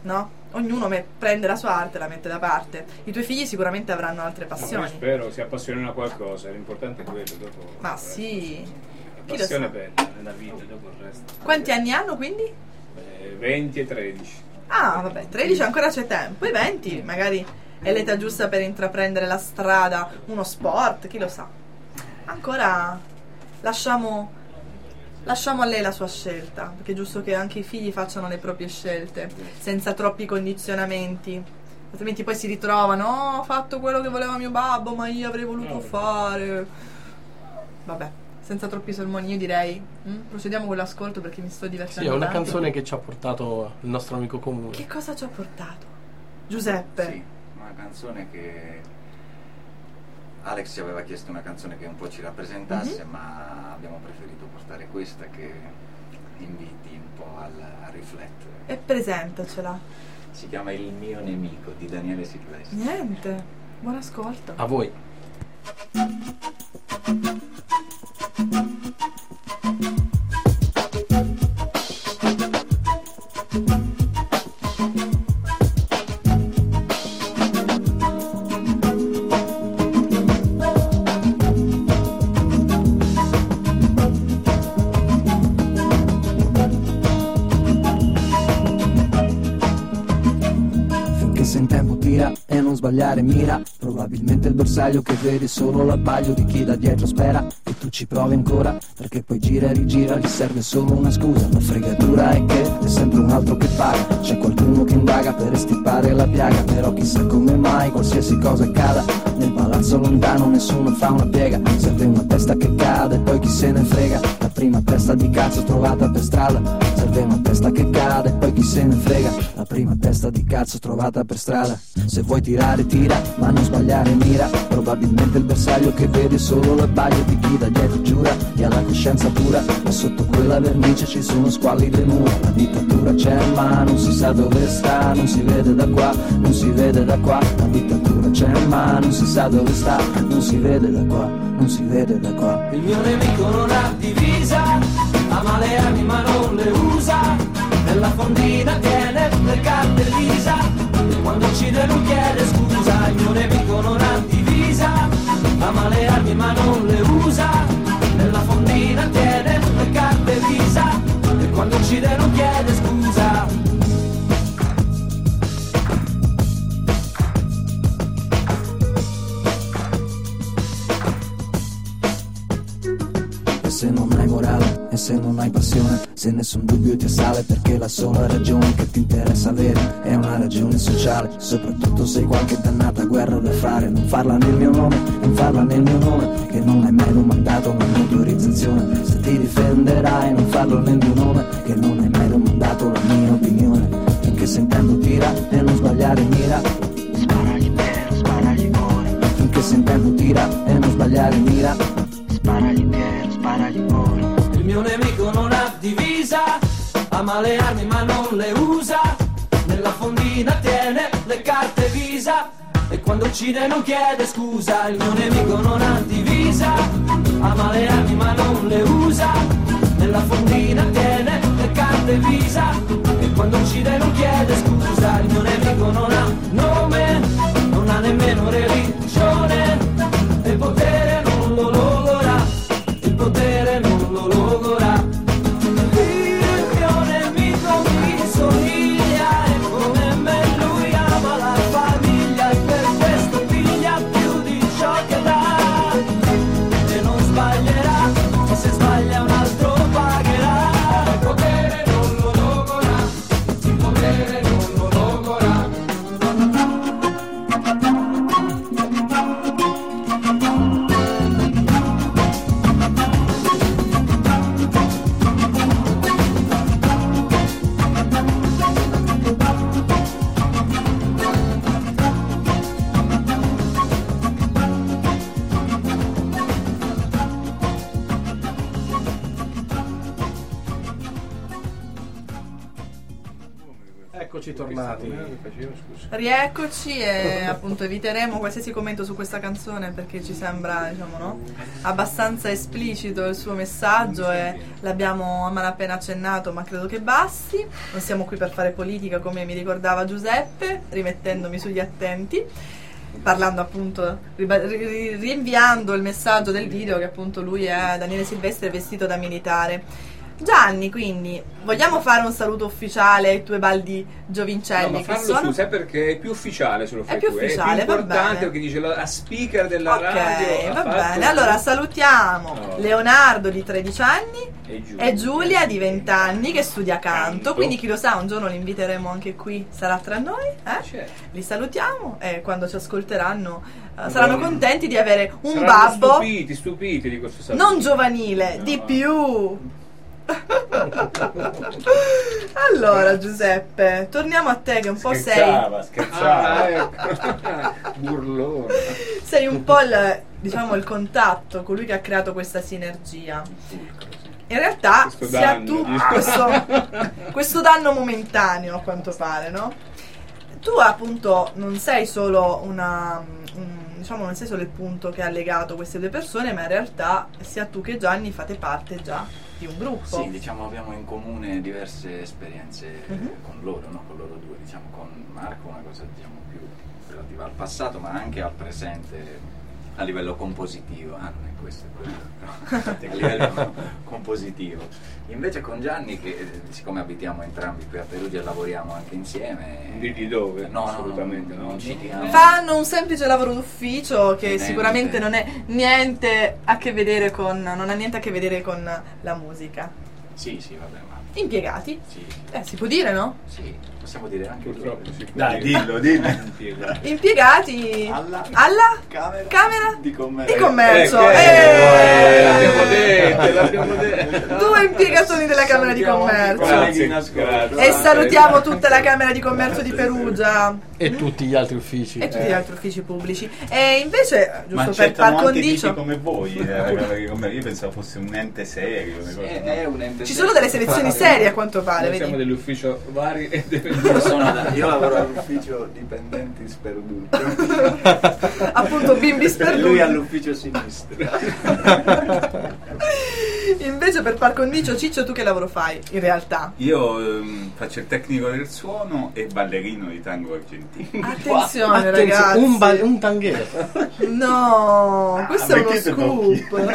[SPEAKER 2] no? Ognuno prende la sua arte e la mette da parte. I tuoi figli sicuramente avranno altre
[SPEAKER 7] No,
[SPEAKER 2] passioni.
[SPEAKER 7] io spero si appassionino a qualcosa, l'importante è quello. Dopo,
[SPEAKER 2] Ma sì.
[SPEAKER 7] la
[SPEAKER 2] Chi lo
[SPEAKER 7] passione
[SPEAKER 2] sa?
[SPEAKER 7] è bella, nella vita, dopo il resto.
[SPEAKER 2] Quanti anni hanno quindi?
[SPEAKER 7] 20 e 13.
[SPEAKER 2] Ah, vabbè, 13 ancora c'è tempo. I 20 magari è l'età giusta per intraprendere la strada, uno sport, chi lo sa. Ancora lasciamo a lei la sua scelta, perché è giusto che anche i figli facciano le proprie scelte, senza troppi condizionamenti. Altrimenti poi si ritrovano, oh, ho fatto quello che voleva mio babbo, ma io avrei voluto fare. Vabbè, senza troppi sermoni, io direi procediamo con l'ascolto perché mi sto divertendo.
[SPEAKER 3] Sì, è una
[SPEAKER 2] tanto.
[SPEAKER 3] canzone che ci ha portato il nostro amico comune.
[SPEAKER 2] Che cosa ci ha portato? Giuseppe.
[SPEAKER 4] Sì, una canzone che Alex ci aveva chiesto, una canzone che un po' ci rappresentasse, ma abbiamo preferito portare questa che inviti un po' a riflettere.
[SPEAKER 2] E presentacela.
[SPEAKER 4] Si chiama Il mio nemico di Daniele Silvestri.
[SPEAKER 2] Niente, buon ascolto.
[SPEAKER 3] A voi.
[SPEAKER 9] Se in tempo tira e non sbagliare mira, probabilmente il bersaglio che vedi è solo l'abbaglio di chi da dietro spera e tu ci provi ancora, perché poi gira e rigira, gli serve solo una scusa. La fregatura è che è sempre un altro che paga, c'è qualcuno che indaga per estirpare la piaga, però chissà come mai qualsiasi cosa accada nel palazzo lontano nessuno fa una piega, serve una testa che cade e poi chi se ne frega, la prima testa di cazzo trovata per strada, serve una testa che cade e poi chi se ne frega, la prima testa di cazzo trovata per strada. Se vuoi tirare tira, ma non sbagliare mira, probabilmente il bersaglio che vedi è solo l'abbaglio di chi da dietro giura e ha la coscienza pura, ma sotto quella vernice ci sono squallide mura, la dittatura c'è ma non si sa dove sta, non si vede da qua, non si vede da qua, la dittatura c'è ma non si sa dove sta, non si vede da qua, non si vede da qua.
[SPEAKER 6] Il mio nemico non ha divisa, ama le armi ma non le usa, nella fondina tiene le carte lisa, e quando uccide non chiede scusa. Il mio nemico non ha divisa, ama le armi ma non le usa, nella fondina tiene le carte lisa, e quando uccide non chiede scusa.
[SPEAKER 9] Se non hai morale e se non hai passione, se nessun dubbio ti assale, perché la sola ragione che ti interessa avere è una ragione sociale, soprattutto se hai qualche dannata guerra da fare, non farla nel mio nome, non farla nel mio nome, che non hai mai domandato la mia autorizzazione, se ti difenderai non farlo nel mio nome, che non hai mai domandato la mia opinione, finché sentendo tira e non sbagliare mira, sparagli pieno, sparagli cuore, finché sentendo tira e non sbagliare mira, sparagli pieno, sparagli cuore.
[SPEAKER 6] Il mio nemico non ha divisa, ama le armi ma non le usa, nella fondina tiene le carte visa, e quando uccide non chiede scusa. Il mio nemico non ha divisa, ama le armi ma non le usa, nella fondina tiene le carte visa, e quando uccide non chiede scusa. Il mio nemico non ha nome, non ha nemmeno religione, e il potere non lo logora, il potere non lo logora. Il mio nemico mi somiglia, e come me lui ama la famiglia, e per questo piglia più di ciò che dà, e non sbaglierà, e se sbaglia un altro pagherà. Il potere non lo logora, il potere non lo logora.
[SPEAKER 3] Eccoci tornati.
[SPEAKER 2] Rieccoci e appunto eviteremo qualsiasi commento su questa canzone perché ci sembra, diciamo, no? Abbastanza esplicito il suo messaggio e l'abbiamo a malapena accennato, ma credo che basti. Non siamo qui per fare politica, come mi ricordava Giuseppe, rimettendomi sugli attenti, parlando appunto, rinviando il messaggio del video che appunto lui è Daniele Silvestri vestito da militare. Gianni, quindi vogliamo fare un saluto ufficiale ai tuoi baldi Giovincelli?
[SPEAKER 7] No, ma
[SPEAKER 2] che
[SPEAKER 7] farlo
[SPEAKER 2] sono?
[SPEAKER 7] su, sai perché è più ufficiale se lo fai
[SPEAKER 2] È più
[SPEAKER 7] tu,
[SPEAKER 2] ufficiale,
[SPEAKER 7] è più
[SPEAKER 2] va
[SPEAKER 7] importante
[SPEAKER 2] bene.
[SPEAKER 7] perché dice la speaker della
[SPEAKER 2] Ok,
[SPEAKER 7] radio
[SPEAKER 2] va
[SPEAKER 7] ha fatto-
[SPEAKER 2] bene. Allora salutiamo
[SPEAKER 7] No.
[SPEAKER 2] Leonardo di 13 anni
[SPEAKER 7] e
[SPEAKER 2] Giulia di 20 anni che studia canto.
[SPEAKER 7] Canto.
[SPEAKER 2] Quindi chi lo sa, un giorno li inviteremo anche qui, sarà tra noi,
[SPEAKER 7] Certo.
[SPEAKER 2] Li salutiamo e quando ci ascolteranno
[SPEAKER 7] Un
[SPEAKER 2] saranno
[SPEAKER 7] buon-
[SPEAKER 2] contenti di avere un
[SPEAKER 7] Saranno
[SPEAKER 2] babbo
[SPEAKER 7] stupiti di questo saluto.
[SPEAKER 2] non giovanile,
[SPEAKER 7] No.
[SPEAKER 2] di più. Allora Giuseppe, torniamo a te che un po'
[SPEAKER 8] Scherzava.
[SPEAKER 7] Ah, ecco. Burlone.
[SPEAKER 2] sei un po' il contatto, colui che ha creato questa sinergia. In realtà
[SPEAKER 7] Questo
[SPEAKER 2] sia
[SPEAKER 7] danno,
[SPEAKER 2] tu
[SPEAKER 7] dici.
[SPEAKER 2] questo danno momentaneo a quanto pare, no? Tu appunto non sei solo diciamo non sei solo il punto che ha legato queste due persone, ma in realtà sia tu che Gianni fate parte già di un gruppo.
[SPEAKER 4] Sì, diciamo abbiamo in comune diverse esperienze con loro, no? Con loro due, diciamo con Marco una cosa diciamo più relativa al passato ma anche al presente a livello compositivo, non è questo, è quello, no? A livello compositivo. Invece con Gianni, che siccome abitiamo entrambi qui a Perugia e lavoriamo anche insieme,
[SPEAKER 7] Di dove?
[SPEAKER 4] no,
[SPEAKER 7] Assolutamente no.
[SPEAKER 4] non citiamo.
[SPEAKER 2] Fanno un semplice lavoro d'ufficio che
[SPEAKER 4] Niente.
[SPEAKER 2] sicuramente non è niente a che vedere con non ha niente a che vedere con la musica.
[SPEAKER 4] Sì, vabbè, ma
[SPEAKER 2] Impiegati?
[SPEAKER 4] sì,
[SPEAKER 2] Si può dire, no?
[SPEAKER 4] sì, possiamo dire anche
[SPEAKER 7] Purtroppo si può
[SPEAKER 8] Dai,
[SPEAKER 7] dire.
[SPEAKER 8] dillo.
[SPEAKER 2] Impiegati
[SPEAKER 4] alla
[SPEAKER 2] Camera
[SPEAKER 4] di commercio.
[SPEAKER 2] di commercio.
[SPEAKER 7] L'abbiamo detto.
[SPEAKER 2] Due impiegatoni della Camera di Commercio.
[SPEAKER 7] Grazie.
[SPEAKER 2] E salutiamo tutta la Camera di Commercio di Perugia
[SPEAKER 3] E tutti gli altri uffici.
[SPEAKER 2] e tutti gli altri uffici pubblici. E invece,
[SPEAKER 8] Ma
[SPEAKER 2] giusto per
[SPEAKER 8] accettano
[SPEAKER 2] par
[SPEAKER 8] anche tipi
[SPEAKER 2] condicio,
[SPEAKER 8] come voi, io pensavo fosse un ente serio. Una cosa, no?
[SPEAKER 4] È un ente
[SPEAKER 2] ci sono delle selezioni serie a quanto pare,
[SPEAKER 7] Noi siamo
[SPEAKER 2] vedi?
[SPEAKER 7] dell'ufficio vari e
[SPEAKER 4] Io lavoro all'ufficio dipendenti sperduti.
[SPEAKER 2] Appunto bimbi
[SPEAKER 4] Lui
[SPEAKER 2] sperduti.
[SPEAKER 4] all'ufficio sinistro.
[SPEAKER 2] Invece per par condicio, Ciccio, tu che lavoro fai in realtà?
[SPEAKER 8] Io faccio il tecnico del suono e ballerino di tango argentino.
[SPEAKER 2] Attenzione,
[SPEAKER 3] Attenzione,
[SPEAKER 2] ragazzi.
[SPEAKER 3] un tanghetto.
[SPEAKER 2] No, questo è uno
[SPEAKER 8] mettete
[SPEAKER 2] scoop.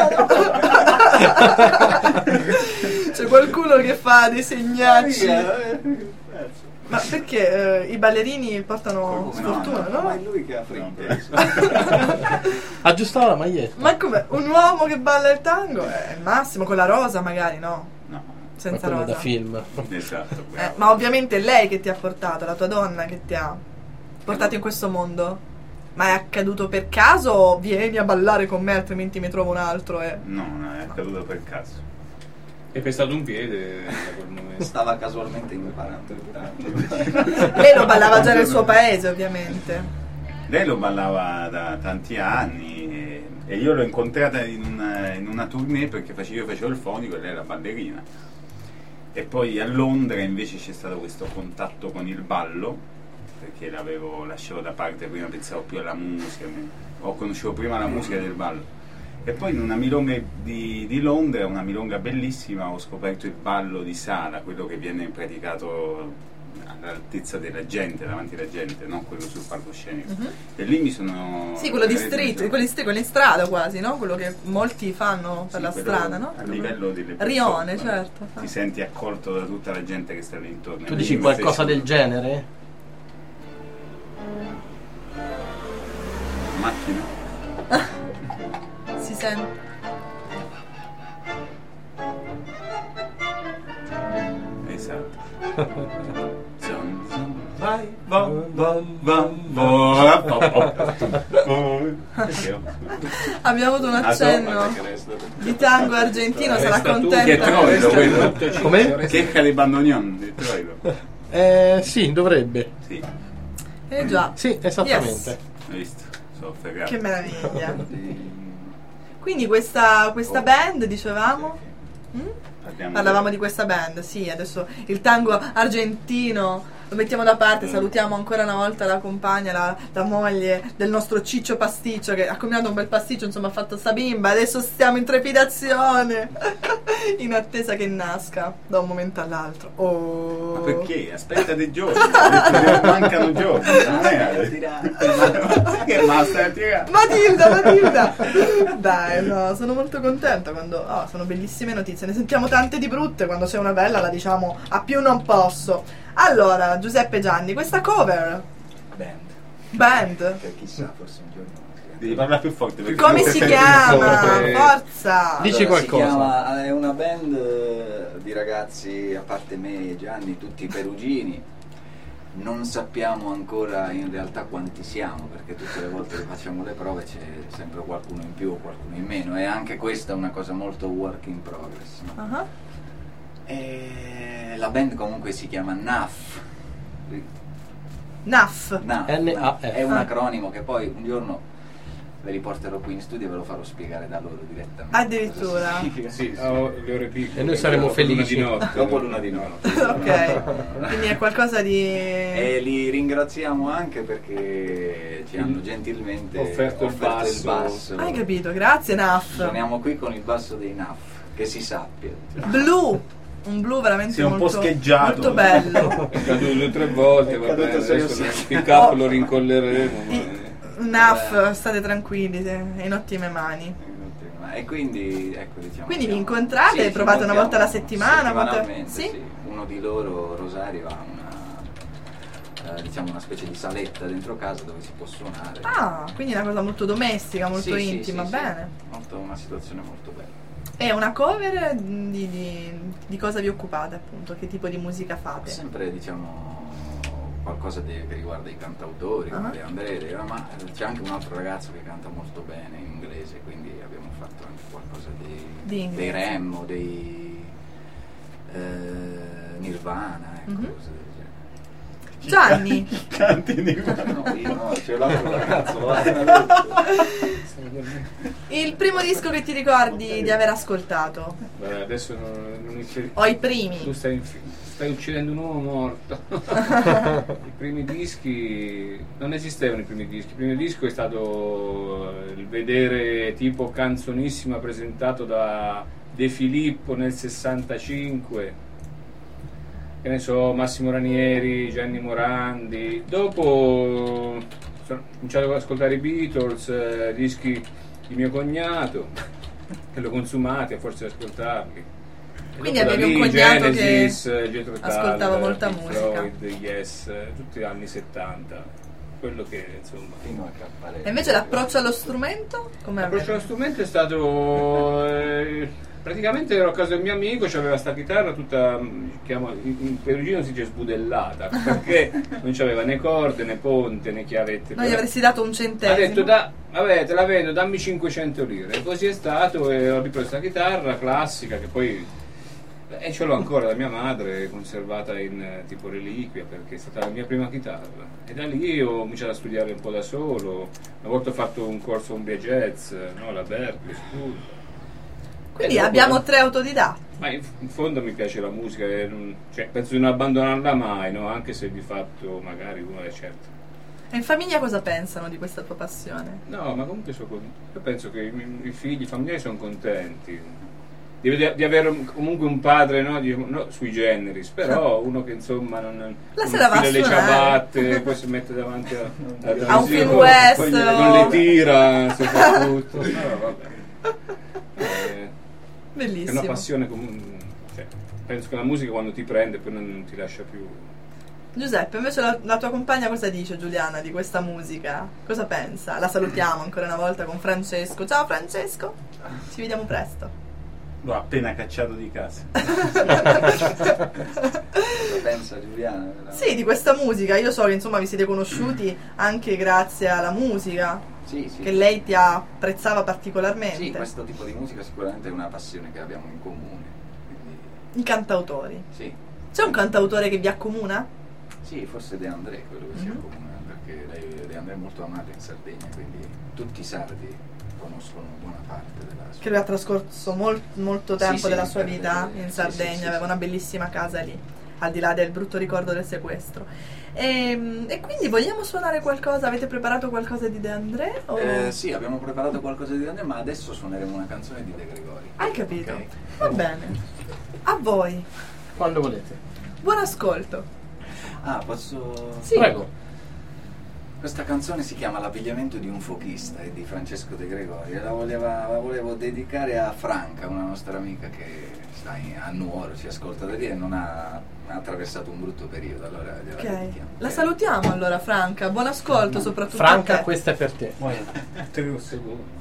[SPEAKER 2] C'è qualcuno che fa dei segnacci. Ma perché i ballerini portano sfortuna, no?
[SPEAKER 4] Ma è lui che ha frainteso.
[SPEAKER 3] Aggiustava la maglietta.
[SPEAKER 2] Ma come? Un uomo che balla il tango è il massimo, con la rosa magari, no?
[SPEAKER 8] No,
[SPEAKER 3] Ma
[SPEAKER 2] Senza
[SPEAKER 3] quello
[SPEAKER 2] rosa.
[SPEAKER 3] da film.
[SPEAKER 8] esatto. bravo.
[SPEAKER 2] Ma ovviamente è lei che ti ha portato, la tua donna che ti ha portato in questo mondo. Ma è accaduto per caso o vieni a ballare con me altrimenti mi trovo un altro e...
[SPEAKER 8] No, è accaduto per caso.
[SPEAKER 7] è pestato un piede da quel momento.
[SPEAKER 4] Stava casualmente imparando il tango.
[SPEAKER 2] Lei lo ballava già nel suo paese ovviamente.
[SPEAKER 8] Lei lo ballava da tanti anni e io l'ho incontrata in una tournée perché io facevo il fonico e lei era ballerina. E poi a Londra invece c'è stato questo contatto con il ballo, perché l'avevo lasciato da parte, prima pensavo più alla musica, conoscevo prima la musica del ballo. E poi in una milonga di Londra, una milonga bellissima, ho scoperto il ballo di sala, quello che viene praticato all'altezza della gente, davanti alla gente, non quello sul palcoscenico. E lì mi sono...
[SPEAKER 2] Sì, quello di street, quello in strada quasi, no? Quello che molti fanno per la strada, no?
[SPEAKER 8] A livello delle persone,
[SPEAKER 2] Rione,
[SPEAKER 8] no?
[SPEAKER 2] certo.
[SPEAKER 8] Ti senti accolto da tutta la gente che sta lì intorno.
[SPEAKER 3] Tu dici qualcosa del genere?
[SPEAKER 8] Macchina?
[SPEAKER 2] Si sente.
[SPEAKER 8] Esatto.
[SPEAKER 4] Vai,
[SPEAKER 2] Abbiamo avuto un accenno di tango argentino, sarà
[SPEAKER 7] Resta tu
[SPEAKER 2] contenta.
[SPEAKER 8] che troilo, quello.
[SPEAKER 3] Come?
[SPEAKER 8] Checca di bandoneon di Troilo.
[SPEAKER 3] Sì, dovrebbe.
[SPEAKER 8] Sì,
[SPEAKER 2] Già.
[SPEAKER 3] Sì, esattamente.
[SPEAKER 2] Yes.
[SPEAKER 8] hai visto? Sono fregato.
[SPEAKER 2] Che meraviglia. Quindi questa band, dicevamo?
[SPEAKER 8] Parliamo
[SPEAKER 2] Parlavamo di questa band, sì, adesso il tango argentino lo mettiamo da parte. Salutiamo ancora una volta la compagna, la moglie del nostro Ciccio Pasticcio, che ha combinato un bel pasticcio, insomma ha fatto sta bimba. Adesso stiamo in trepidazione in attesa che nasca da un momento all'altro. Oh.
[SPEAKER 8] Ma perché? Aspetta dei giorni, mancano giorni. Non è che ma stai a tirare.
[SPEAKER 2] Matilda! Dai, no, sono molto contenta quando sono bellissime notizie. Ne sentiamo tante di brutte, quando c'è una bella la diciamo a più non posso. Allora, Giuseppe Gianni, questa cover band
[SPEAKER 4] Che chissà, forse un giorno
[SPEAKER 8] Devi parlare più forte perché
[SPEAKER 2] come si chiama?
[SPEAKER 7] forte.
[SPEAKER 2] Forza!
[SPEAKER 3] Dici qualcosa.
[SPEAKER 4] È una band di ragazzi, a parte me e Gianni, tutti perugini. Non sappiamo ancora in realtà quanti siamo, perché tutte le volte che facciamo le prove c'è sempre qualcuno in più o qualcuno in meno, e anche questa è una cosa molto work in progress, no?
[SPEAKER 2] Uh-huh.
[SPEAKER 4] E la band comunque si chiama NAF.
[SPEAKER 2] NAF.
[SPEAKER 3] N-A-F.
[SPEAKER 4] È un acronimo che poi un giorno ve li porterò qui in studio e ve lo farò spiegare da loro direttamente.
[SPEAKER 2] Addirittura?
[SPEAKER 4] Cosa significa.
[SPEAKER 7] Sì, le ore piccole.
[SPEAKER 3] E noi saremo
[SPEAKER 7] dopo luna
[SPEAKER 3] felici.
[SPEAKER 7] di notte.
[SPEAKER 4] Dopo luna di notte.
[SPEAKER 2] Ok, quindi è qualcosa di...
[SPEAKER 4] E li ringraziamo anche perché ci hanno gentilmente
[SPEAKER 7] offerto il basso.
[SPEAKER 2] Hai capito, grazie NAF.
[SPEAKER 4] Suoniamo qui con il basso dei NAF, che si sappia.
[SPEAKER 2] Blu, un blu veramente
[SPEAKER 8] Sì, un po'
[SPEAKER 2] molto,
[SPEAKER 8] scheggiato.
[SPEAKER 2] molto bello.
[SPEAKER 7] È caduto 2 o 3 volte, va bene, adesso il pick up lo rincolleremo. ma-
[SPEAKER 2] NAF, state tranquilli, è in ottime mani.
[SPEAKER 4] E quindi ecco, diciamo,
[SPEAKER 2] Quindi vi
[SPEAKER 4] siamo-
[SPEAKER 2] incontrate,
[SPEAKER 4] sì,
[SPEAKER 2] provate
[SPEAKER 4] ci
[SPEAKER 2] una volta alla
[SPEAKER 4] incontriamo
[SPEAKER 2] settimana?
[SPEAKER 4] settimanalmente,
[SPEAKER 2] Sì?
[SPEAKER 4] sì. Uno di loro, Rosario, ha una diciamo una specie di saletta dentro casa dove si può suonare.
[SPEAKER 2] Ah, quindi è una cosa molto domestica, molto
[SPEAKER 4] Sì, sì,
[SPEAKER 2] intima,
[SPEAKER 4] sì,
[SPEAKER 2] bene.
[SPEAKER 4] sì. Una situazione molto bella.
[SPEAKER 2] È una cover di cosa vi occupate, appunto? Che tipo di musica fate?
[SPEAKER 4] Sempre diciamo qualcosa che riguarda i cantautori come
[SPEAKER 2] Ah.
[SPEAKER 4] De André, ma c'è anche un altro ragazzo che canta molto bene in inglese, quindi abbiamo fatto anche qualcosa
[SPEAKER 2] Di inglese.
[SPEAKER 4] dei Remmo, dei Nirvana, ecco,
[SPEAKER 2] Mhm.
[SPEAKER 4] cose del genere.
[SPEAKER 2] Gianni,
[SPEAKER 8] Canti di
[SPEAKER 4] No, io no, c'è l'altro ragazzo là.
[SPEAKER 2] il primo disco che ti ricordi di aver ascoltato?
[SPEAKER 7] Beh, adesso non inizio-
[SPEAKER 2] O i primi?
[SPEAKER 7] Tu stai uccidendo un uomo morto. I primi dischi non esistevano. Il primo disco è stato il vedere tipo Canzonissima presentato da De Filippo nel 65, che ne so, Massimo Ranieri, Gianni Morandi. Dopo sono cominciato ad ascoltare i Beatles, dischi di mio cognato, che l'ho consumati, a forza di ascoltarli. E
[SPEAKER 2] Quindi
[SPEAKER 7] dopo da
[SPEAKER 2] avevi un
[SPEAKER 7] lì
[SPEAKER 2] cognato
[SPEAKER 7] Genesis,
[SPEAKER 2] che
[SPEAKER 7] Jethro Tull,
[SPEAKER 2] ascoltava molta
[SPEAKER 7] Pink
[SPEAKER 2] musica.
[SPEAKER 7] Floyd, Yes, tutti gli anni 70, quello che insomma.
[SPEAKER 4] Fino a Capparelli.
[SPEAKER 2] E invece l'approccio allo strumento? Come
[SPEAKER 7] L'approccio allo strumento è stato praticamente ero a casa del mio amico, c'aveva sta chitarra tutta in perugino si dice sbudellata, perché non c'aveva né corde né ponte né chiavette.
[SPEAKER 2] Non gli avresti dato un
[SPEAKER 7] Ha
[SPEAKER 2] centesimo?
[SPEAKER 7] detto vabbè, te la vendo, dammi 500 lire. E così è stato, e ho ripreso questa chitarra classica che poi e ce l'ho ancora da mia madre, conservata in tipo reliquia, perché è stata la mia prima chitarra. E da lì ho cominciato a studiare un po' da solo. Una volta ho fatto un corso Umbria Jazz, no, la Berkeley School.
[SPEAKER 2] Quindi
[SPEAKER 7] E dopo-
[SPEAKER 2] abbiamo 3 autodidatti.
[SPEAKER 7] Ma in fondo mi piace la musica, cioè, penso di non abbandonarla mai, no? Anche se di fatto magari uno è certo.
[SPEAKER 2] E in famiglia cosa pensano di questa tua passione?
[SPEAKER 7] No, ma comunque io penso che i figli, i familiari sono contenti di avere comunque un padre, no, sui generis, però uno che insomma non
[SPEAKER 2] sera va a
[SPEAKER 7] fila le
[SPEAKER 2] suonare.
[SPEAKER 7] ciabatte, poi si mette davanti a
[SPEAKER 2] A un film
[SPEAKER 7] con
[SPEAKER 2] west,
[SPEAKER 7] le tira soprattutto. No, vabbè. È
[SPEAKER 2] Bellissimo.
[SPEAKER 7] una passione comunque, cioè, penso che la musica quando ti prende poi non ti lascia più.
[SPEAKER 2] Giuseppe, invece la tua compagna cosa dice, Giuliana, di questa musica? Cosa pensa? La salutiamo ancora una volta con Francesco. Ciao Francesco, ci vediamo presto.
[SPEAKER 8] L'ho appena cacciato di casa.
[SPEAKER 4] Cosa pensa Giuliana?
[SPEAKER 2] Sì, di questa musica. Io so che insomma vi siete conosciuti anche grazie alla musica,
[SPEAKER 4] Sì, sì.
[SPEAKER 2] che lei ti apprezzava particolarmente.
[SPEAKER 4] Sì, questo tipo di musica sicuramente è una passione che abbiamo in comune. Quindi,
[SPEAKER 2] I cantautori.
[SPEAKER 4] sì.
[SPEAKER 2] C'è un cantautore che vi accomuna?
[SPEAKER 4] Sì, forse De André quello che si
[SPEAKER 2] Mhm.
[SPEAKER 4] accomuna, perché lei De André è molto amata in Sardegna, quindi tutti i sardi conoscono buona parte della sua.
[SPEAKER 2] Che lui ha trascorso molto
[SPEAKER 4] Sì,
[SPEAKER 2] tempo
[SPEAKER 4] sì,
[SPEAKER 2] della sua
[SPEAKER 4] per-
[SPEAKER 2] vita
[SPEAKER 4] sì,
[SPEAKER 2] in
[SPEAKER 4] sì,
[SPEAKER 2] Sardegna,
[SPEAKER 4] sì,
[SPEAKER 2] aveva
[SPEAKER 4] sì.
[SPEAKER 2] una bellissima casa lì. al di là del brutto ricordo del sequestro. E quindi vogliamo suonare qualcosa? Avete preparato qualcosa di De André?
[SPEAKER 4] Sì, abbiamo preparato qualcosa di grande, ma adesso suoneremo una canzone di De Gregori.
[SPEAKER 2] Hai capito?
[SPEAKER 4] Ok.
[SPEAKER 2] Va bene. A voi.
[SPEAKER 3] Quando volete.
[SPEAKER 2] Buon ascolto.
[SPEAKER 4] Ah, posso...
[SPEAKER 2] Sì.
[SPEAKER 3] Prego.
[SPEAKER 4] Questa canzone si chiama L'abbigliamento di un fochista, è di Francesco De Gregori e la volevo dedicare a Franca, una nostra amica che sta a Nuoro, ci ascolta da lì e non ha attraversato un brutto periodo, allora gliela
[SPEAKER 2] Ok.
[SPEAKER 4] dedichiamo.
[SPEAKER 2] La salutiamo allora, Franca. Buon ascolto, soprattutto a
[SPEAKER 3] Franca,
[SPEAKER 2] te.
[SPEAKER 3] questa è per te.
[SPEAKER 7] Te lo seguo.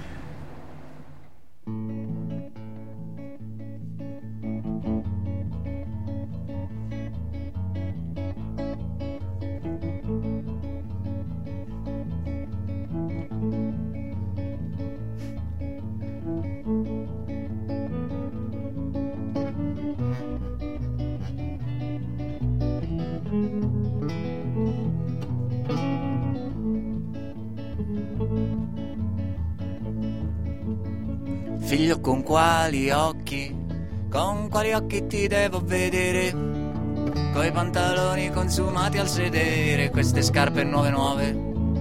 [SPEAKER 1] Figlio, con quali occhi ti devo vedere? Coi pantaloni consumati al sedere, queste scarpe nuove.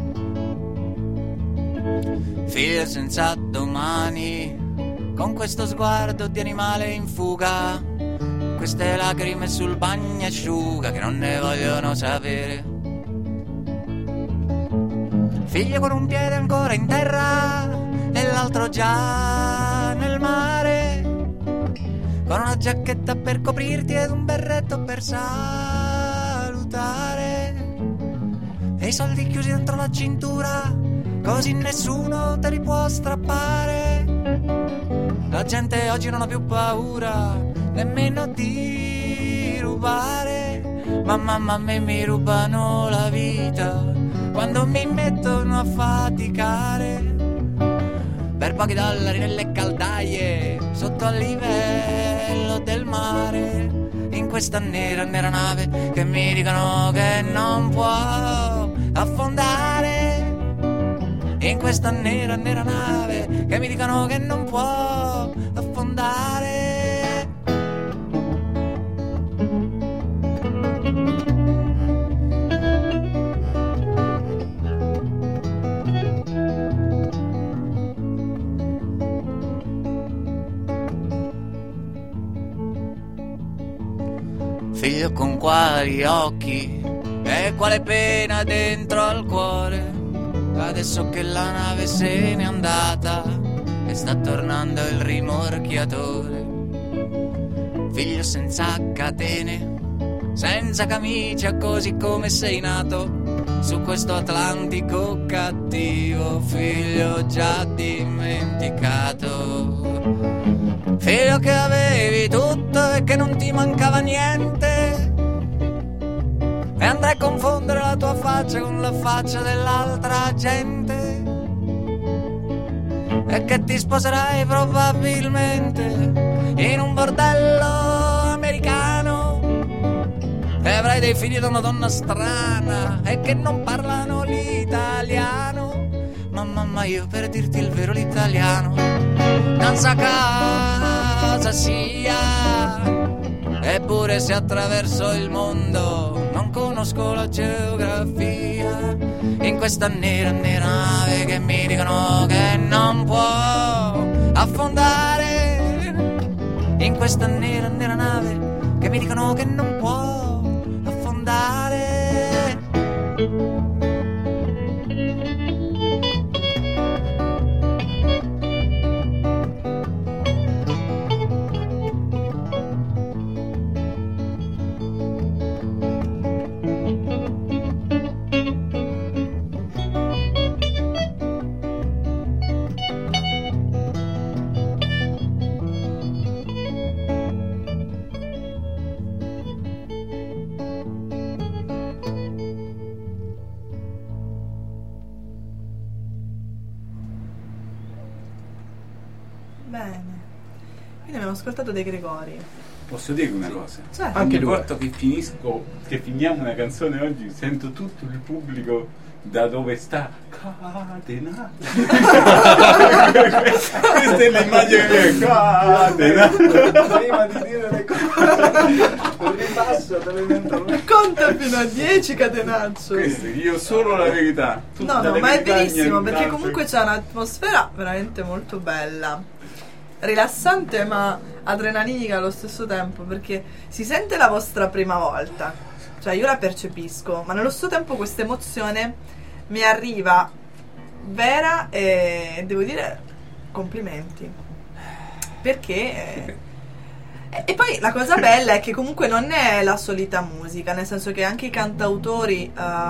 [SPEAKER 1] Figlio senza domani, con questo sguardo di animale in fuga, queste lacrime sul bagnasciuga che non ne vogliono sapere. Figlio, con un piede ancora in terra e l'altro già nel mare, con una giacchetta per coprirti ed un berretto per salutare, e i soldi chiusi dentro la cintura, così nessuno te li può strappare. La gente oggi non ha più paura nemmeno di rubare, ma mamma a me mi rubano la vita quando mi mettono a faticare per pochi dollari nelle caldaie sotto al livello del mare, in questa nera nave che mi dicono che non può affondare, in questa nera nave che mi dicono che non può affondare. Figlio, con quali occhi e quale pena dentro al cuore, adesso che la nave se n'è andata e sta tornando il rimorchiatore. Figlio, senza catene, senza camicia, così come sei nato su questo Atlantico cattivo. Figlio, già dimenticato. Figlio, che avevi tutto e che non ti mancava niente, e andrai a confondere la tua faccia con la faccia dell'altra gente, e che ti sposerai probabilmente in un bordello americano, e avrai dei figli da una donna strana e che non parlano l'italiano. Ma mamma, io per dirti il vero l'italiano non sa cosa sia, eppure se attraverso il mondo non conosco la geografia, in questa nera nave che mi dicono che non può affondare, in questa nera nave che mi dicono che non può affondare.
[SPEAKER 2] Bene. Quindi abbiamo ascoltato De Gregori.
[SPEAKER 8] Posso dire una cosa?
[SPEAKER 2] Certo.
[SPEAKER 3] Anche
[SPEAKER 8] Ogni
[SPEAKER 3] lui.
[SPEAKER 8] volta che finiamo una canzone oggi sento tutto il pubblico da dove sta catenato. Questa è l'immagine che è catenato.
[SPEAKER 4] Prima di dire le cose, un ripasso dell'eventuale.
[SPEAKER 2] Conta fino a 10, Catenaccio.
[SPEAKER 8] Questo, io solo la verità.
[SPEAKER 2] No,
[SPEAKER 8] Tutte le
[SPEAKER 2] ma è
[SPEAKER 8] verità,
[SPEAKER 2] benissimo perché
[SPEAKER 8] nient'altro.
[SPEAKER 2] comunque c'è un'atmosfera veramente molto bella, rilassante ma adrenalinica allo stesso tempo, perché si sente la vostra prima volta, cioè io la percepisco, ma nello stesso tempo questa emozione mi arriva vera e devo dire complimenti, perché e poi la cosa bella è che comunque non è la solita musica, nel senso che anche i cantautori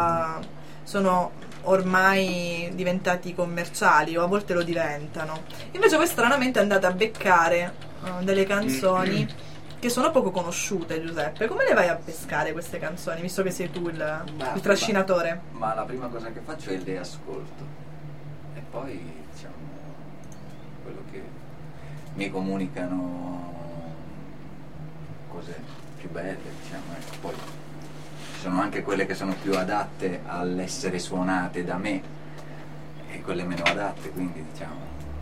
[SPEAKER 2] sono ormai diventati commerciali o a volte lo diventano. Invece voi stranamente andate a beccare delle canzoni che sono poco conosciute. Giuseppe, come le vai a pescare queste canzoni, visto che sei tu il trascinatore?
[SPEAKER 4] Ma la prima cosa che faccio è le ascolto e poi diciamo quello che mi comunicano cose più belle, diciamo, ecco. Poi ci sono anche quelle che sono più adatte all'essere suonate da me e quelle meno adatte, quindi diciamo.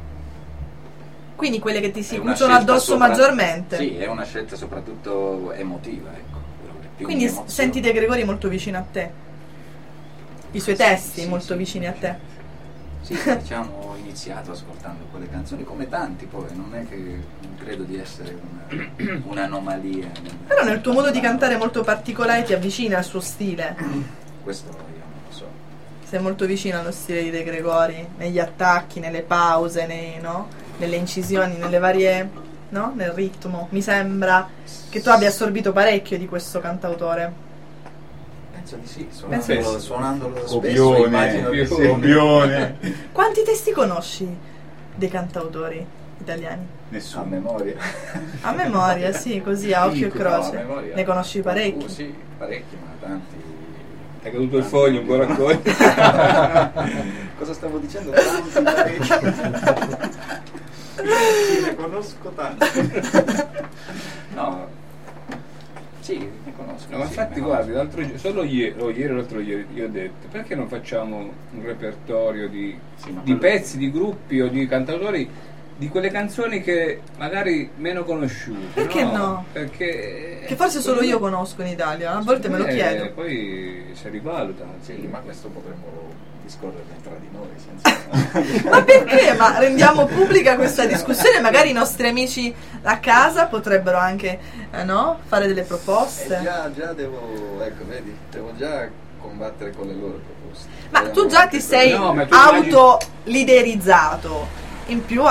[SPEAKER 2] Quindi quelle che ti si
[SPEAKER 4] È una
[SPEAKER 2] cuciono
[SPEAKER 4] scelta
[SPEAKER 2] addosso maggiormente.
[SPEAKER 4] Sì, è una scelta soprattutto emotiva, ecco. quello che più
[SPEAKER 2] Quindi
[SPEAKER 4] mi emoziona.
[SPEAKER 2] senti De Gregori molto vicino a te, i suoi testi
[SPEAKER 4] Sì,
[SPEAKER 2] molto
[SPEAKER 4] sì,
[SPEAKER 2] vicini a te.
[SPEAKER 4] Sì, diciamo, ho iniziato ascoltando quelle canzoni come tanti, poi non è che non credo di essere un'anomalia.
[SPEAKER 2] Però nel tuo modo di cantare molto particolare ti avvicina al suo stile.
[SPEAKER 4] Questo io non lo so.
[SPEAKER 2] Sei molto vicino allo stile di De Gregori, negli attacchi, nelle pause, nelle incisioni, nelle varie, no? Nel ritmo. Mi sembra che tu abbia assorbito parecchio di questo cantautore.
[SPEAKER 4] Penso di sì,
[SPEAKER 2] Penso-
[SPEAKER 4] suonandolo spesso,
[SPEAKER 8] Copione,
[SPEAKER 4] immagino di sì.
[SPEAKER 8] copione.
[SPEAKER 2] Quanti testi conosci dei cantautori italiani?
[SPEAKER 4] A
[SPEAKER 8] Nessuno.
[SPEAKER 4] memoria.
[SPEAKER 2] A memoria, sì, così a occhio e
[SPEAKER 4] No, a
[SPEAKER 2] croce.
[SPEAKER 4] memoria.
[SPEAKER 2] Ne conosci parecchi?
[SPEAKER 4] Sì, parecchi, ma tanti.
[SPEAKER 7] È caduto il foglio, un po' raccogli.
[SPEAKER 4] Cosa stavo dicendo? Tanti, parecchi. Sì, ne conosco tanti. No. Sì, ne conosco.
[SPEAKER 7] No, ma
[SPEAKER 4] sì,
[SPEAKER 7] infatti
[SPEAKER 4] ne
[SPEAKER 7] guardi,
[SPEAKER 4] conosco.
[SPEAKER 7] l'altro solo ieri o l'altro ieri io ho detto perché non facciamo un repertorio di
[SPEAKER 4] Sì, ma
[SPEAKER 7] di
[SPEAKER 4] quello-
[SPEAKER 7] pezzi, di gruppi o di cantautori di quelle canzoni che magari meno conosciute.
[SPEAKER 2] Perché no?
[SPEAKER 7] Perché
[SPEAKER 2] Che forse solo io conosco in Italia, a volte me lo chiedo.
[SPEAKER 7] Poi si rivaluta.
[SPEAKER 4] Sì, ma questo potremmo discorrere tra di noi senza...
[SPEAKER 2] Ma perché? Ma rendiamo pubblica questa discussione, magari i nostri amici a casa potrebbero anche fare delle proposte.
[SPEAKER 4] già devo, ecco, vedi, devo già combattere con le loro proposte.
[SPEAKER 2] Ma tu già ti sei
[SPEAKER 7] No, ma tu
[SPEAKER 2] autoliderizzato, in più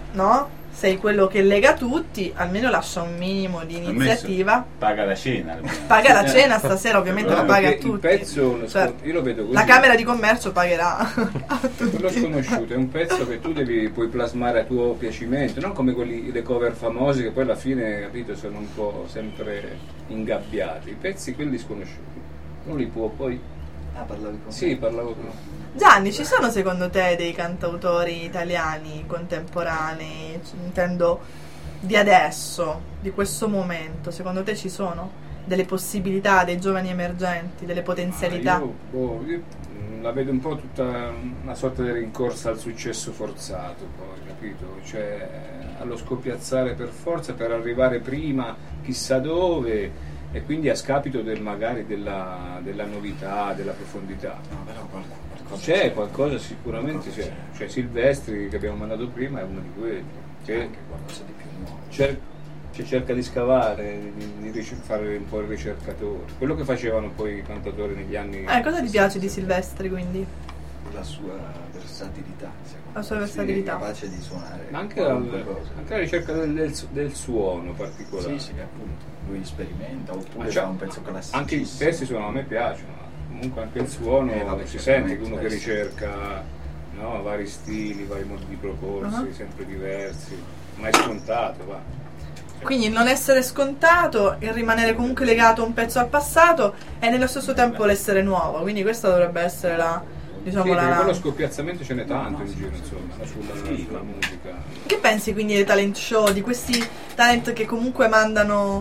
[SPEAKER 2] sei quello che lega tutti, almeno lascia un minimo di iniziativa.
[SPEAKER 8] Paga la cena. almeno.
[SPEAKER 2] Paga la cena stasera, ovviamente la paga a
[SPEAKER 7] Perché il
[SPEAKER 2] tutti.
[SPEAKER 7] pezzo,
[SPEAKER 2] Cioè,
[SPEAKER 7] io lo vedo così.
[SPEAKER 2] la Camera di Commercio pagherà a
[SPEAKER 7] Quello
[SPEAKER 2] tutti.
[SPEAKER 7] sconosciuto è un pezzo che tu puoi plasmare a tuo piacimento, non come le cover famose che poi alla fine, capito, sono un po' sempre ingabbiati. I pezzi quelli sconosciuti uno li può poi.
[SPEAKER 4] Ah, parlavi con
[SPEAKER 7] Sì, parlavo con.
[SPEAKER 2] Gianni, ci sono secondo te dei cantautori italiani contemporanei, intendo di adesso, di questo momento, secondo te ci sono delle possibilità, dei giovani emergenti, delle potenzialità?
[SPEAKER 7] Io la vedo un po' tutta una sorta di rincorsa al successo forzato, poi, capito? Cioè allo scoppiazzare per forza per arrivare prima chissà dove e quindi a scapito magari della novità, della profondità.
[SPEAKER 4] No, però qualcosa
[SPEAKER 7] C'è qualcosa sicuramente, c'è. Cioè Silvestri che abbiamo mandato prima è uno di quelli
[SPEAKER 4] C'è
[SPEAKER 7] che
[SPEAKER 4] anche qualcosa di più nuovo.
[SPEAKER 7] cerca di scavare, di fare un po' il ricercatore, quello che facevano poi i cantatori negli anni.
[SPEAKER 2] Cosa ti piace di Silvestri quindi?
[SPEAKER 4] La sua versatilità, secondo
[SPEAKER 2] La sua
[SPEAKER 4] me.
[SPEAKER 2] versatilità.
[SPEAKER 4] Sì, capace di suonare
[SPEAKER 7] Ma anche
[SPEAKER 4] qualunque cosa.
[SPEAKER 7] anche la ricerca del suono particolare.
[SPEAKER 4] Sì, appunto. Lui sperimenta oppure
[SPEAKER 7] Ma c'ha-
[SPEAKER 4] fa un pezzo classico.
[SPEAKER 7] Anche i testi a me piacciono, ma comunque anche il suono
[SPEAKER 4] Vabbè,
[SPEAKER 7] si sente che uno che
[SPEAKER 4] certamente,
[SPEAKER 7] ricerca vari stili, vari modi di proporsi,
[SPEAKER 2] Uh-huh.
[SPEAKER 7] sempre diversi, mai scontato, va.
[SPEAKER 2] Quindi il non essere scontato, il rimanere comunque legato un pezzo al passato e nello stesso tempo l'essere nuovo, quindi questa dovrebbe essere
[SPEAKER 7] Sì, perché
[SPEAKER 2] la...
[SPEAKER 7] quello scoppiazzamento ce n'è tanto in giro, insomma, sulla musica.
[SPEAKER 2] Che pensi quindi dei talent show, di questi talent che comunque mandano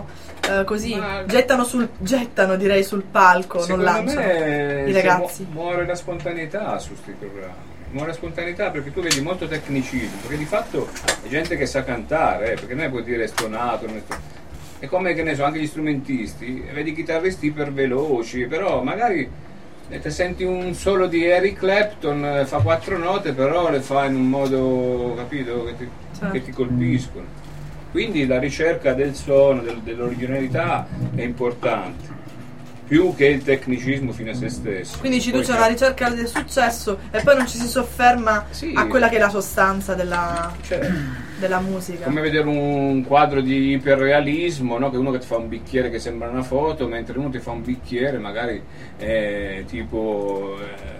[SPEAKER 2] così gettano direi sul palco, non
[SPEAKER 7] Secondo
[SPEAKER 2] lanciano
[SPEAKER 7] me
[SPEAKER 2] i ragazzi.
[SPEAKER 7] muore la spontaneità su questi programmi. Muore la spontaneità perché tu vedi molto tecnicismo, perché di fatto è gente che sa cantare, perché non è puoi dire stonato, non è stonato. È come, che ne so, anche gli strumentisti, vedi chitarristi iper veloci, però magari te senti un solo di Eric Clapton, fa 4 note, però le fa in un modo, capito, che ti colpiscono. Quindi la ricerca del suono, dell'originalità è importante, più che il tecnicismo fine a se stesso.
[SPEAKER 2] Quindi ci duce alla ricerca del successo e poi non ci si sofferma a quella che è la sostanza della musica.
[SPEAKER 7] Come vedere un quadro di iperrealismo, no? Che uno che ti fa un bicchiere che sembra una foto, mentre uno ti fa un bicchiere magari tipo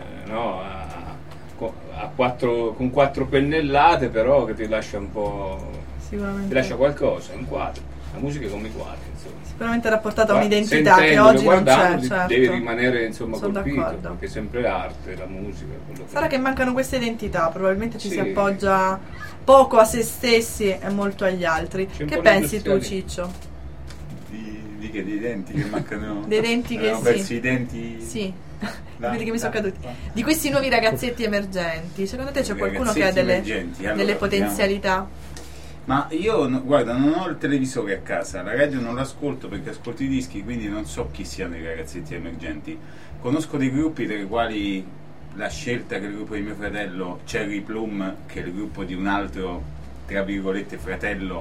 [SPEAKER 7] con 4 pennellate, però che ti lascia un po', ti lascia qualcosa, un quadro. La musica è come i quadri, insomma.
[SPEAKER 2] Sicuramente rapportata a un'identità che oggi non c'è, certo.
[SPEAKER 7] Devi rimanere, insomma,
[SPEAKER 2] Sono
[SPEAKER 7] colpito,
[SPEAKER 2] d'accordo.
[SPEAKER 7] perché è sempre l'arte, la musica.
[SPEAKER 2] Sarà che mancano queste identità, probabilmente ci si appoggia poco a se stessi e molto agli altri. Che pensi tu, Ciccio?
[SPEAKER 8] Di che? Dei denti che mancano?
[SPEAKER 2] Dei denti che
[SPEAKER 8] persi i denti?
[SPEAKER 2] Sì. Vedi che mi sono caduti. Di questi nuovi ragazzetti emergenti, secondo te c'è qualcuno che ha delle potenzialità?
[SPEAKER 8] Ma io, guarda, non ho il televisore a casa, la radio non l'ascolto perché ascolto i dischi, quindi non so chi siano i ragazzetti emergenti. Conosco dei gruppi tra i quali la scelta, che è il gruppo di mio fratello, Cherry Plum, che è il gruppo di un altro, tra virgolette, fratello,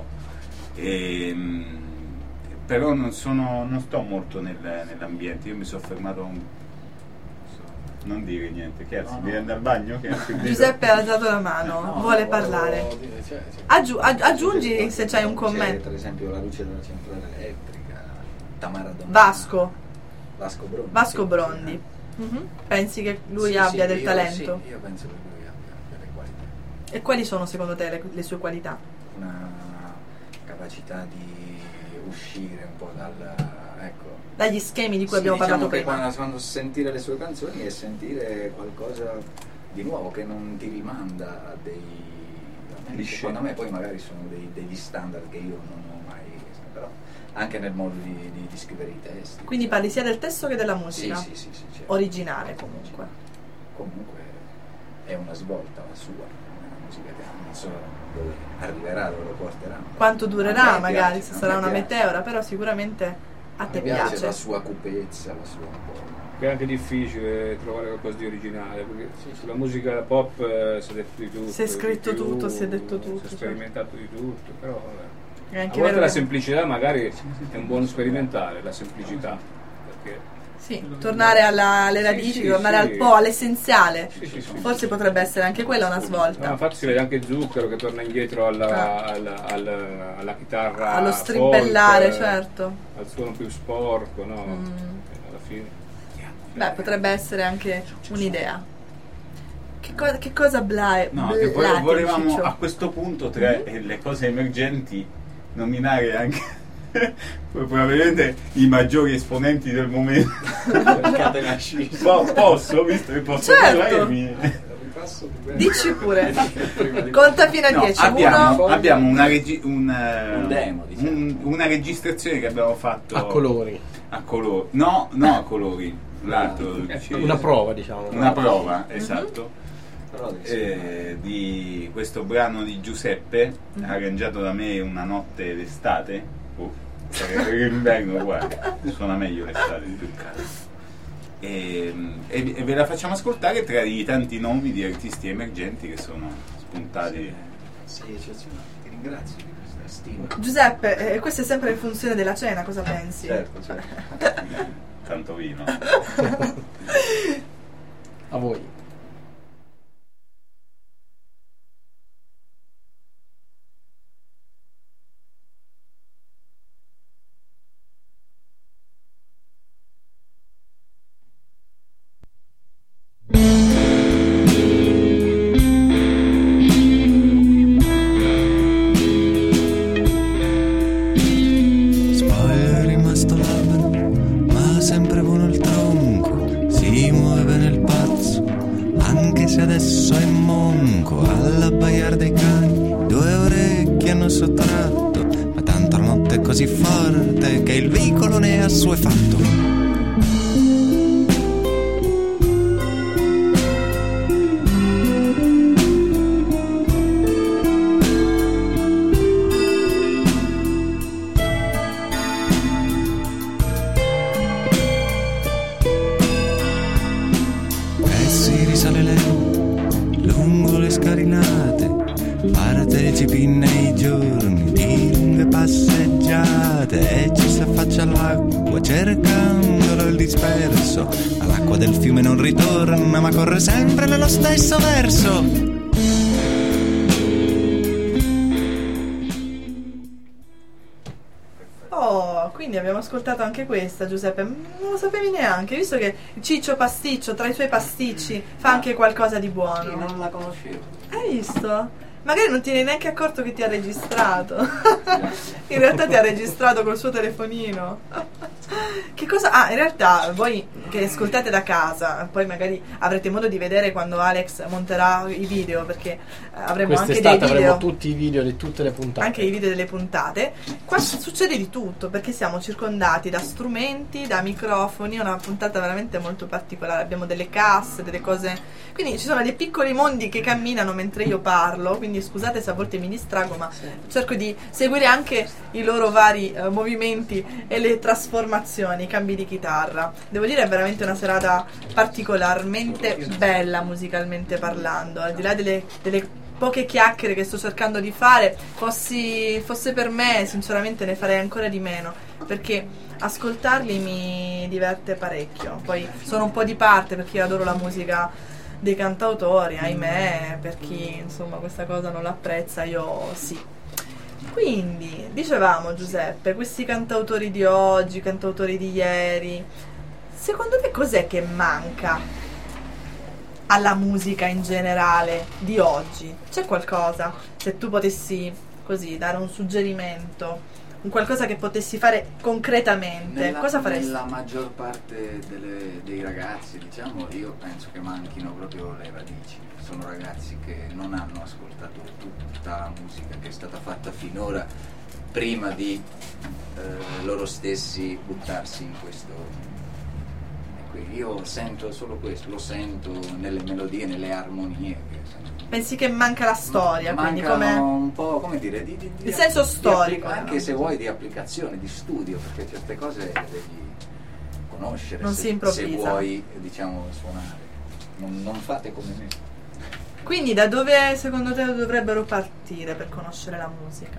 [SPEAKER 8] però non sto molto nell'ambiente. Io mi sono fermato non dire niente, che devi andare al bagno?
[SPEAKER 2] Giuseppe ha alzato la mano, vuole parlare. Aggiungi se c'hai un commento.
[SPEAKER 4] Per esempio la luce della centrale elettrica, Tamara Donati.
[SPEAKER 2] Vasco Brondi. Pensi che lui abbia del talento?
[SPEAKER 4] Sì, io penso che lui abbia delle qualità.
[SPEAKER 2] E quali sono secondo te le sue qualità?
[SPEAKER 4] Una capacità di uscire un po'
[SPEAKER 2] dagli schemi di cui abbiamo parlato prima.
[SPEAKER 4] Quando sentire le sue canzoni e sentire qualcosa di nuovo che non ti rimanda a secondo me poi magari sono degli standard che io non ho mai visto, però anche nel modo di scrivere i testi.
[SPEAKER 2] Quindi parli sia del testo che della musica?
[SPEAKER 4] Sì, certo.
[SPEAKER 2] Originale comunque.
[SPEAKER 4] Comunque è una svolta la sua, una musica che non so dove arriverà, dove lo porterà.
[SPEAKER 2] Quanto durerà magari, se sarà una meteora, però sicuramente a te piace.
[SPEAKER 4] La sua cupezza, la sua
[SPEAKER 7] È anche difficile trovare qualcosa di originale, perché sulla musica pop si è detto di tutto.
[SPEAKER 2] Si è scritto tutto, si è detto tutto.
[SPEAKER 7] Si è sperimentato di tutto, però vabbè.
[SPEAKER 2] È anche
[SPEAKER 7] a volte
[SPEAKER 2] vero
[SPEAKER 7] la semplicità magari è un buon sperimentare, la semplicità. Perché
[SPEAKER 2] tornare alle radici, tornare al po', all'essenziale. Forse potrebbe essere anche quella una svolta.
[SPEAKER 7] Infatti si vede anche Zucchero che torna indietro alla chitarra,
[SPEAKER 2] allo strimpellare,
[SPEAKER 7] folk,
[SPEAKER 2] certo,
[SPEAKER 7] al suono più sporco, no? Alla fine.
[SPEAKER 2] Beh, potrebbe essere anche un'idea. Che cosa
[SPEAKER 8] volevamo a questo punto tra le cose emergenti nominare anche probabilmente i maggiori esponenti del momento. Posso, visto che posso parlarmi?
[SPEAKER 2] Dici pure. Conta fino a 10.
[SPEAKER 8] Abbiamo una
[SPEAKER 4] demo, diciamo.
[SPEAKER 8] una registrazione che abbiamo fatto
[SPEAKER 3] a colori.
[SPEAKER 8] No, a colori. L'altro,
[SPEAKER 3] una prova, diciamo.
[SPEAKER 8] Una prova, esatto. Di questo brano di Giuseppe, arrangiato da me una notte d'estate. Per l'inverno, guarda, suona meglio l'estate di più caldo. E ve la facciamo ascoltare tra i tanti nomi di artisti emergenti che sono spuntati.
[SPEAKER 4] Sei eccezionale, ti ringrazio di questa stima.
[SPEAKER 2] Giuseppe, questo è sempre in funzione della cena, cosa pensi?
[SPEAKER 4] Certo.
[SPEAKER 8] Tanto vino.
[SPEAKER 3] A voi.
[SPEAKER 1] Sempre buono il tronco, si muove nel pazzo, così forte che il veicolo ne è assuefatto.
[SPEAKER 10] Partecipi nei giorni di lunghe passeggiate e ci si affaccia all'acqua cercandolo il disperso, ma l'acqua del fiume non ritorna ma corre sempre nello stesso verso.
[SPEAKER 2] Oh, quindi abbiamo ascoltato anche questa, Giuseppe. Non lo sapevi neanche, visto che Ciccio Pasticcio tra i suoi pasticci fa anche qualcosa di buono.
[SPEAKER 4] Sì, non la conoscevo.
[SPEAKER 2] Hai visto? Magari non ti eri neanche accorto che ti ha registrato. In realtà ti ha registrato col suo telefonino. Che cosa? Ah, in realtà voi che ascoltate da casa, poi magari avrete modo di vedere quando Alex monterà i video, perché avremo anche dei video.
[SPEAKER 3] Avremo tutti i video di tutte le puntate.
[SPEAKER 2] Anche i video delle puntate. Qua succede di tutto, perché siamo circondati da strumenti, da microfoni. È una puntata veramente molto particolare. Abbiamo delle casse, delle cose. Quindi ci sono dei piccoli mondi che camminano mentre io parlo. Quindi scusate se a volte mi distrago, ma cerco di seguire anche i loro vari movimenti e le trasformazioni, i cambi di chitarra. Devo dire è veramente una serata particolarmente bella musicalmente parlando, al di là delle poche chiacchiere che sto cercando di fare. Fosse per me, sinceramente ne farei ancora di meno, perché ascoltarli mi diverte parecchio. Poi sono un po' di parte, perché io adoro la musica dei cantautori, ahimè, per chi insomma questa cosa non l'apprezza, io sì. Quindi dicevamo, Giuseppe, questi cantautori di oggi, cantautori di ieri, secondo te cos'è che manca alla musica in generale di oggi? C'è qualcosa? Se tu potessi così dare un suggerimento, un qualcosa che potessi fare concretamente, cosa faresti?
[SPEAKER 4] Nella maggior parte dei ragazzi, diciamo, io penso che manchino proprio le radici. Sono ragazzi che non hanno ascoltato tutta la musica che è stata fatta finora prima di loro stessi buttarsi in questo. Io sento solo questo, lo sento nelle melodie, nelle armonie.
[SPEAKER 2] Pensi che manca la storia? Quindi come
[SPEAKER 4] un po', come dire,
[SPEAKER 2] il senso storico,
[SPEAKER 4] anche se vuoi di applicazione, di studio, perché certe cose devi conoscere,
[SPEAKER 2] non si improvvisa.
[SPEAKER 4] Se vuoi, diciamo, suonare. Non fate come me.
[SPEAKER 2] Quindi da dove secondo te dovrebbero partire per conoscere la musica?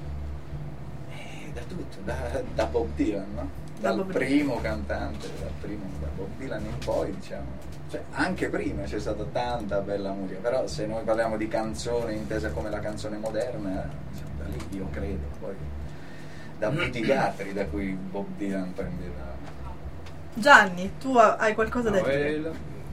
[SPEAKER 4] Da tutto, da Bob Dylan, no? Dal primo cantante, da Bob Dylan in poi, diciamo. Cioè, anche prima c'è stata tanta bella musica, però se noi parliamo di canzone intesa come la canzone moderna, diciamo, da lì io credo, poi da tutti gli altri da cui Bob Dylan prendeva.
[SPEAKER 2] Gianni, tu hai qualcosa da dire?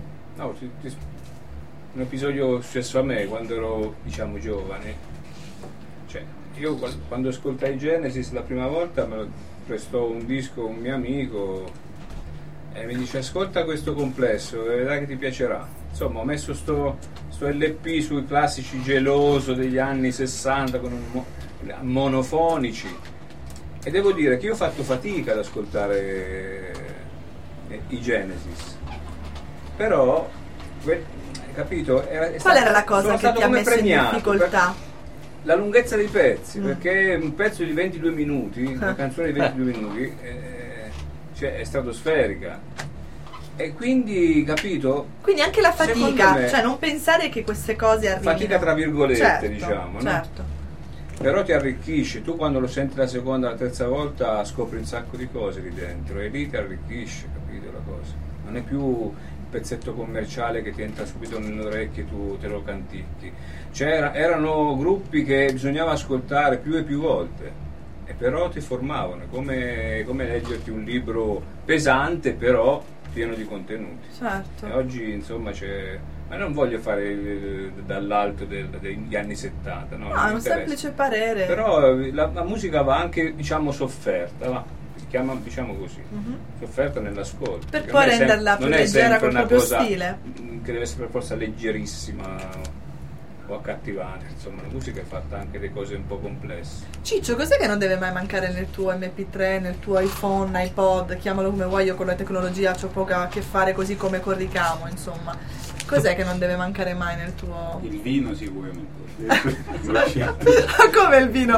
[SPEAKER 7] Un episodio successo a me quando ero, diciamo, giovane. Cioè, io quando ascoltai Genesis la prima volta me lo prestò un disco un mio amico e mi dice: ascolta questo complesso e vedrai che ti piacerà. Insomma, ho messo sto LP sui classici Geloso degli anni 60 con monofonici, e devo dire che io ho fatto fatica ad ascoltare i Genesis, però capito?
[SPEAKER 2] Qual era la cosa che ti ha messo in difficoltà?
[SPEAKER 7] La lunghezza dei pezzi, perché un pezzo di 22 minuti, una canzone di 22 minuti, cioè è stratosferica. E quindi, capito?
[SPEAKER 2] Quindi anche la fatica, cioè non pensare che queste cose arrivino.
[SPEAKER 7] Fatica tra virgolette,
[SPEAKER 2] certo,
[SPEAKER 7] diciamo,
[SPEAKER 2] certo.
[SPEAKER 7] No? Però ti arricchisce, tu quando lo senti la seconda, la terza volta scopri un sacco di cose lì dentro e lì ti arricchisce, capito la cosa? Non è più pezzetto commerciale che ti entra subito nelle orecchie e tu te lo canticchi. Erano gruppi che bisognava ascoltare più e più volte, e però ti formavano, come leggerti un libro pesante però pieno di contenuti.
[SPEAKER 2] Certo.
[SPEAKER 7] E oggi insomma c'è, ma non voglio fare dall'alto degli anni 70, no?
[SPEAKER 2] No, è un semplice parere.
[SPEAKER 7] Però la musica va anche, diciamo, sofferta, va. Diciamo così, sofferta nell'ascolto,
[SPEAKER 2] per poi renderla più leggera col proprio
[SPEAKER 7] cosa
[SPEAKER 2] stile,
[SPEAKER 7] che deve essere per forza leggerissima o accattivante. Insomma, la musica è fatta anche di cose un po' complesse.
[SPEAKER 2] Ciccio, cos'è che non deve mai mancare nel tuo MP3, nel tuo iPhone, iPod, chiamalo come vuoi, io con la tecnologia c'ho poco a che fare, così come con Ricamo, insomma. Cos'è che non deve mancare mai nel tuo...
[SPEAKER 8] Il vino sicuramente.
[SPEAKER 2] Come il vino?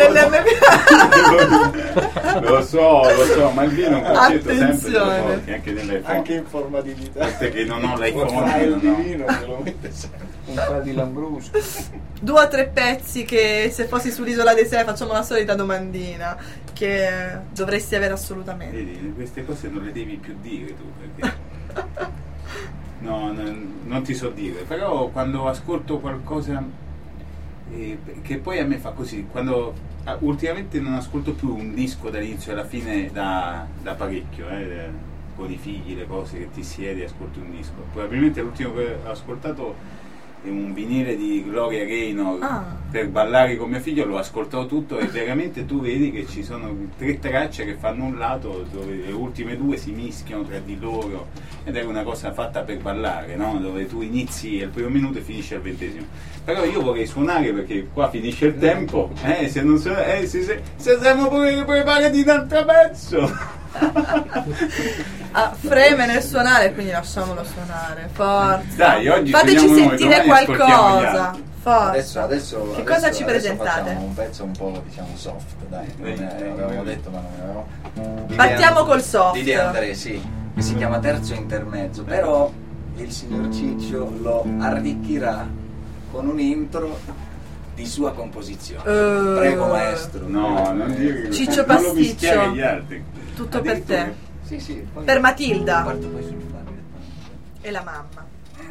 [SPEAKER 8] Lo so, ma il vino è un concetto sempre
[SPEAKER 2] Attenzione.
[SPEAKER 8] anche nell'iPhone.
[SPEAKER 3] Anche in forma di vita.
[SPEAKER 8] Perché non ho
[SPEAKER 7] Un
[SPEAKER 8] l'iPhone.
[SPEAKER 7] file di
[SPEAKER 8] no.
[SPEAKER 7] vino che lo mette sempre. Un file di Lambrusco.
[SPEAKER 2] 2 o 3 pezzi che se fossi sull'isola dei Sei facciamo la solita domandina che dovresti avere assolutamente.
[SPEAKER 8] Vedi, queste cose non le devi più dire tu, perché no, non ti so dire, però quando ascolto qualcosa che poi a me fa così, quando ultimamente non ascolto più un disco dall'inizio alla fine da parecchio, con i figli, le cose che ti siedi e ascolti un disco. Probabilmente l'ultimo che ho ascoltato è un vinile di Gloria Gaynor per ballare con mio figlio, l'ho ascoltato tutto e veramente tu vedi che ci sono 3 tracce che fanno un lato dove le ultime 2 si mischiano tra di loro ed è una cosa fatta per ballare, no? Dove tu inizi al primo minuto e finisci al 20°. Però io vorrei suonare perché qua finisce il tempo, se non so, se siamo pure preparati un altro pezzo.
[SPEAKER 2] Freme nel suonare, quindi lasciamolo suonare, forza.
[SPEAKER 8] Dai, oggi
[SPEAKER 2] fateci
[SPEAKER 8] suoniamo noi,
[SPEAKER 2] sentire
[SPEAKER 8] domani ascoltiamo gli
[SPEAKER 2] qualcosa,
[SPEAKER 8] altri.
[SPEAKER 2] forza.
[SPEAKER 4] Adesso
[SPEAKER 2] Che cosa ci
[SPEAKER 4] adesso
[SPEAKER 2] presentate?
[SPEAKER 4] facciamo un pezzo un po', diciamo, soft, dai. Avevamo detto, ma non avevamo.
[SPEAKER 2] Partiamo col soft.
[SPEAKER 4] Di De André, sì, che si chiama Terzo Intermezzo, però il signor Ciccio lo arricchirà con un intro di sua composizione. Prego maestro.
[SPEAKER 8] No, non dire che
[SPEAKER 2] Ciccio
[SPEAKER 8] non lo mischiare
[SPEAKER 2] Pasticcio.
[SPEAKER 8] agli altri.
[SPEAKER 2] Tutto per te.
[SPEAKER 4] Sì, poi
[SPEAKER 2] Per Matilda.
[SPEAKER 4] parto poi sul fare.
[SPEAKER 2] E la mamma.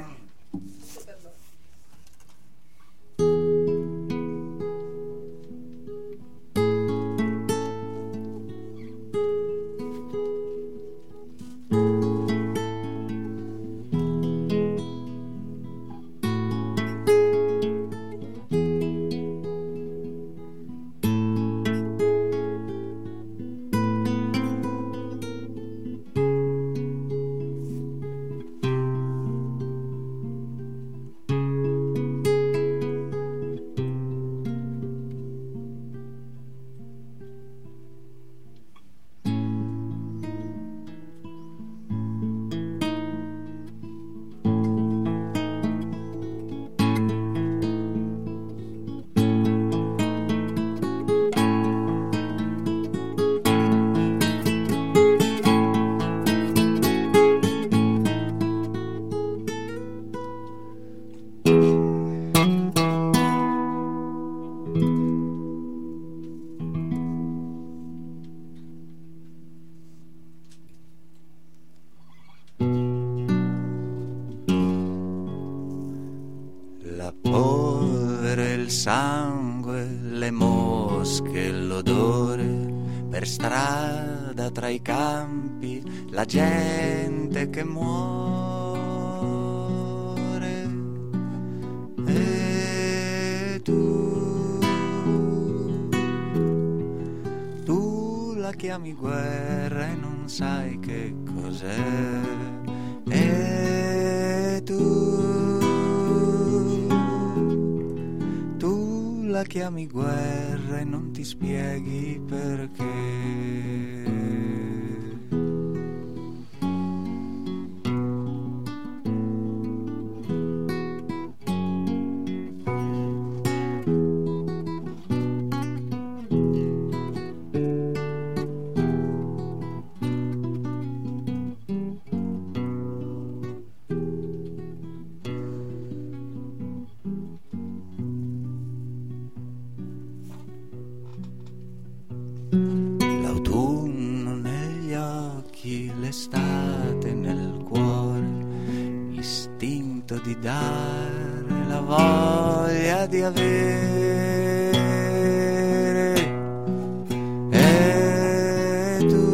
[SPEAKER 1] La polvere, il sangue, le mosche, l'odore, per strada tra i campi, la gente che muore. E tu la chiami guerra e non sai che cos'è. E tu la chiami guerra e non ti spieghi perché. L'autunno negli occhi, l'estate nel cuore, l'istinto di dare, la voglia di avere. E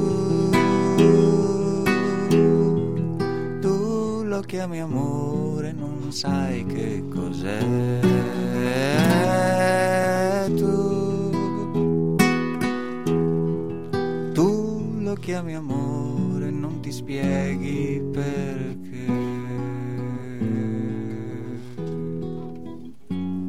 [SPEAKER 1] tu lo chiami amore, non sai che cos'è. Tu lo chiami amore, non ti spieghi perché.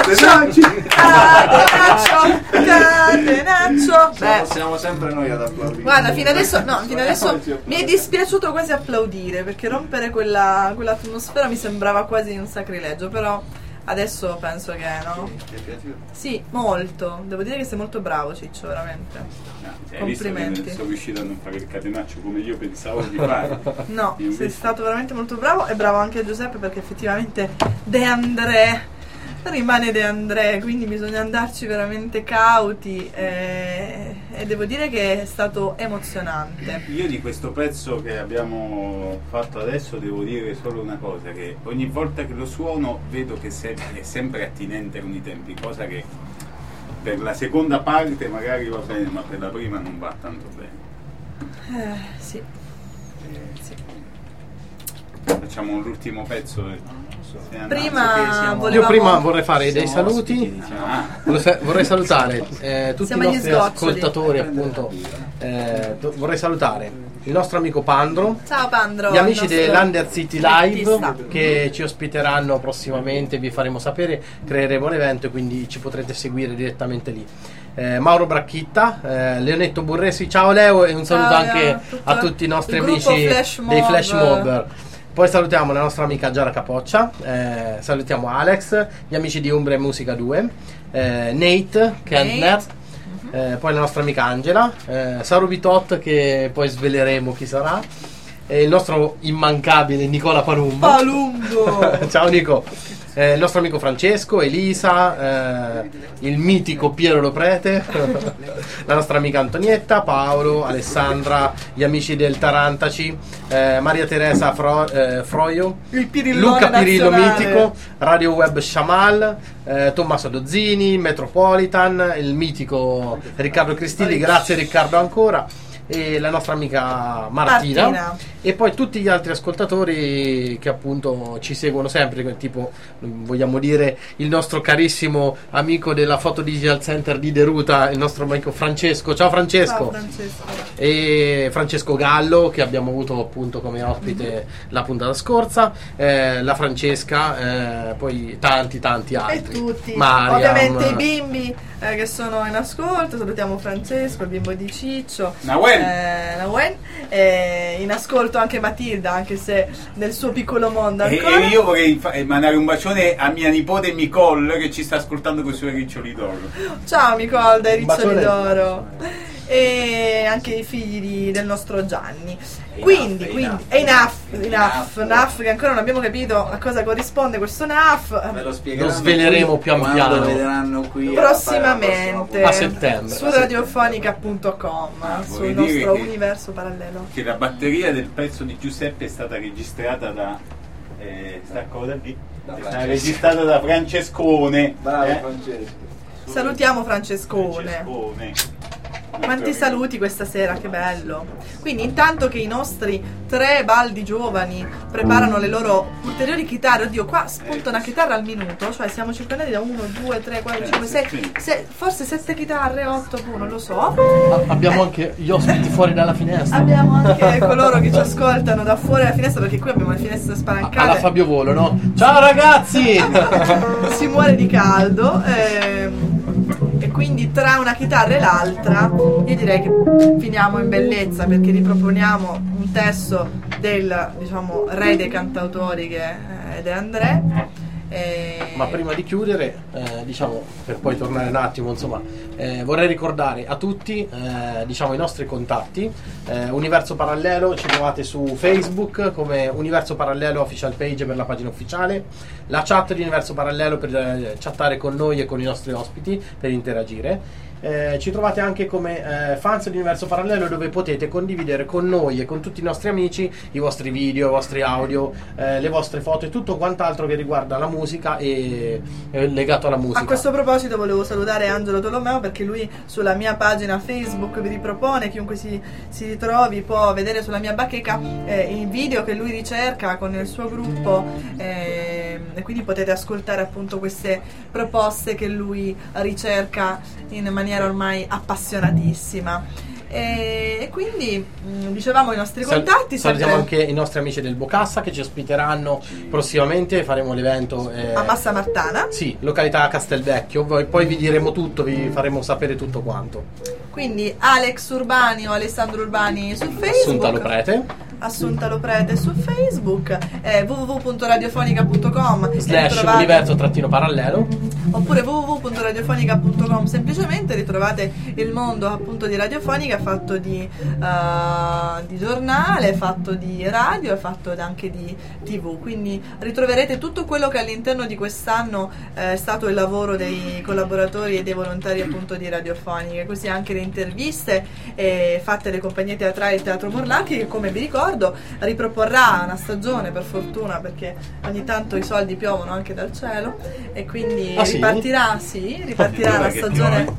[SPEAKER 2] Catenaccio. Beh,
[SPEAKER 4] Siamo sempre noi ad applaudire.
[SPEAKER 2] guarda, fino adesso mi è dispiaciuto quasi applaudire, perché rompere quell'atmosfera mi sembrava quasi un sacrilegio, però adesso penso che no.
[SPEAKER 4] Ti è piaciuto?
[SPEAKER 2] Sì, molto. Devo dire che sei molto bravo, Ciccio, veramente.
[SPEAKER 8] Hai visto che
[SPEAKER 2] Complimenti.
[SPEAKER 8] sono riuscito a non fare il catenaccio come io pensavo di fare.
[SPEAKER 2] No,
[SPEAKER 8] Io
[SPEAKER 2] sei
[SPEAKER 8] invece-
[SPEAKER 2] stato veramente molto bravo, e bravo anche Giuseppe, perché effettivamente De André rimane De André, quindi bisogna andarci veramente cauti, e devo dire che è stato emozionante.
[SPEAKER 8] Io di questo pezzo che abbiamo fatto adesso devo dire solo una cosa, che ogni volta che lo suono vedo che è sempre attinente con i tempi, cosa che per la seconda parte magari va bene, ma per la prima non va tanto bene.
[SPEAKER 2] Sì. Sì.
[SPEAKER 8] Facciamo l'ultimo pezzo.
[SPEAKER 2] Prima volevamo...
[SPEAKER 3] Io prima vorrei fare dei
[SPEAKER 4] Siamo
[SPEAKER 3] saluti.
[SPEAKER 4] ospiti, diciamo.
[SPEAKER 3] Vorrei salutare tutti
[SPEAKER 2] Siamo
[SPEAKER 3] i
[SPEAKER 2] agli
[SPEAKER 3] nostri
[SPEAKER 2] sgoccioli.
[SPEAKER 3] ascoltatori, appunto. Vorrei salutare il nostro amico Pandro,
[SPEAKER 2] Ciao Pandro.
[SPEAKER 3] gli amici
[SPEAKER 2] il nostro
[SPEAKER 3] dell'Under City Live
[SPEAKER 2] artista.
[SPEAKER 3] che ci ospiteranno prossimamente, vi faremo sapere, creeremo l'evento e quindi ci potrete seguire direttamente lì. Mauro Bracchitta, Leonetto Burresi, ciao Leo, e un saluto
[SPEAKER 2] Ciao,
[SPEAKER 3] anche
[SPEAKER 2] Leo.
[SPEAKER 3] a tutti i nostri
[SPEAKER 2] Il
[SPEAKER 3] amici
[SPEAKER 2] gruppo Flash
[SPEAKER 3] dei
[SPEAKER 2] Mob.
[SPEAKER 3] Flash Mob. Poi salutiamo la nostra amica Giara Capoccia, salutiamo Alex, gli amici di Umbria Musica 2, Nate Kentner, poi la nostra amica Angela, Saru Bitot, che poi sveleremo chi sarà, e il nostro immancabile Nicola Palumbo.
[SPEAKER 2] Palumbo.
[SPEAKER 3] Ciao Nico. Il nostro amico Francesco, Elisa, il mitico Piero Loprete, la nostra amica Antonietta, Paolo, Alessandra, gli amici del Tarantaci, Maria Teresa Froio,
[SPEAKER 2] Il Pirillone
[SPEAKER 3] Luca Pirillo
[SPEAKER 2] nazionale.
[SPEAKER 3] mitico, Radio Web Shamal, Tommaso Dozzini, Metropolitan, il mitico Riccardo Cristilli, grazie Riccardo ancora, e la nostra amica Martina. E poi tutti gli altri ascoltatori che appunto ci seguono sempre, tipo vogliamo dire il nostro carissimo amico della Foto Digital Center di Deruta, il nostro amico Francesco. Ciao Francesco.
[SPEAKER 2] Ciao Francesco.
[SPEAKER 3] E Francesco Gallo, che abbiamo avuto appunto come ospite la puntata scorsa, la Francesca, poi tanti altri,
[SPEAKER 2] E tutti,
[SPEAKER 3] Mariam.
[SPEAKER 2] ovviamente i bimbi che sono in ascolto. Salutiamo Francesco, il bimbo di Ciccio, Nawen, in ascolto anche Matilda, anche se nel suo piccolo mondo ancora.
[SPEAKER 8] E io vorrei mandare un bacione a mia nipote Nicole che ci sta ascoltando con i suoi riccioli d'oro.
[SPEAKER 2] Ciao Nicole dai Riccioli
[SPEAKER 3] bacione.
[SPEAKER 2] d'Oro, e anche i figli del nostro Gianni. Quindi è NAF, che ancora non abbiamo capito a cosa corrisponde questo NAF.
[SPEAKER 4] Ve lo spiegheranno
[SPEAKER 3] Lo sveleremo
[SPEAKER 4] qui
[SPEAKER 3] pian
[SPEAKER 4] quando
[SPEAKER 3] piano.
[SPEAKER 4] vedranno qui
[SPEAKER 2] Prossimamente
[SPEAKER 3] A settembre.
[SPEAKER 2] su radiofonica.com, sul
[SPEAKER 8] vorrei dire
[SPEAKER 2] nostro
[SPEAKER 8] che-
[SPEAKER 2] universo parallelo.
[SPEAKER 8] Che la batteria del pezzo di Giuseppe è stata registrata da stacco da lì. È stata registrata da Francescone.
[SPEAKER 4] Bravo Francesco.
[SPEAKER 2] Salutiamo Francescone. Quanti saluti questa sera, che bello. Quindi intanto che i nostri 3 baldi giovani preparano le loro ulteriori chitarre, oddio, qua spunta una chitarra al minuto, cioè siamo circondati da 1, 2, 3, 4, 5, 6, forse 7 chitarre, 8, non lo so.
[SPEAKER 3] Abbiamo anche gli ospiti fuori dalla finestra.
[SPEAKER 2] Abbiamo anche coloro che ci ascoltano da fuori dalla finestra, perché qui abbiamo le finestre spalancate.
[SPEAKER 3] Alla Fabio Volo, no? Ciao ragazzi!
[SPEAKER 2] Si muore di caldo, e quindi tra una chitarra e l'altra io direi che finiamo in bellezza, perché riproponiamo un testo del, diciamo, re dei cantautori, che è De André.
[SPEAKER 3] Ma prima di chiudere, diciamo, per poi tornare un attimo, insomma, vorrei ricordare a tutti, diciamo, i nostri contatti. Universo Parallelo ci trovate su Facebook come Universo Parallelo Official Page per la pagina ufficiale, la chat di Universo Parallelo per chattare con noi e con i nostri ospiti, per interagire. Ci trovate anche come fans di Universo Parallelo, dove potete condividere con noi e con tutti i nostri amici i vostri video, i vostri audio, le vostre foto e tutto quant'altro che riguarda la musica e legato alla musica.
[SPEAKER 2] A questo proposito volevo salutare Angelo Tolomeo, perché lui sulla mia pagina Facebook vi ripropone, chiunque si ritrovi può vedere sulla mia bacheca i video che lui ricerca con il suo gruppo, e quindi potete ascoltare appunto queste proposte che lui ricerca in maniera ormai appassionatissima. E quindi dicevamo i nostri contatti.
[SPEAKER 3] Salutiamo
[SPEAKER 2] sempre
[SPEAKER 3] anche i nostri amici del Bocassa che ci ospiteranno prossimamente. Faremo l'evento
[SPEAKER 2] a Massa Martana.
[SPEAKER 3] Sì, località Castelvecchio. Poi vi diremo tutto, vi faremo sapere tutto quanto.
[SPEAKER 2] Quindi Alex Urbani o Alessandro Urbani su Facebook,
[SPEAKER 3] Assunta Lo Prete
[SPEAKER 2] su Facebook,
[SPEAKER 3] www.radiofonica.com/universo-parallelo
[SPEAKER 2] oppure www.radiofonica.com. semplicemente ritrovate il mondo appunto di Radiofonica, fatto di giornale, fatto di radio e fatto anche di TV, quindi ritroverete tutto quello che all'interno di quest'anno è stato il lavoro dei collaboratori e dei volontari appunto di Radiofonica, così anche le interviste fatte alle compagnie teatrali del Teatro Morlacchi, che come vi ricordo riproporrà una stagione, per fortuna, perché ogni tanto i soldi piovono anche dal cielo, e quindi ripartirà la stagione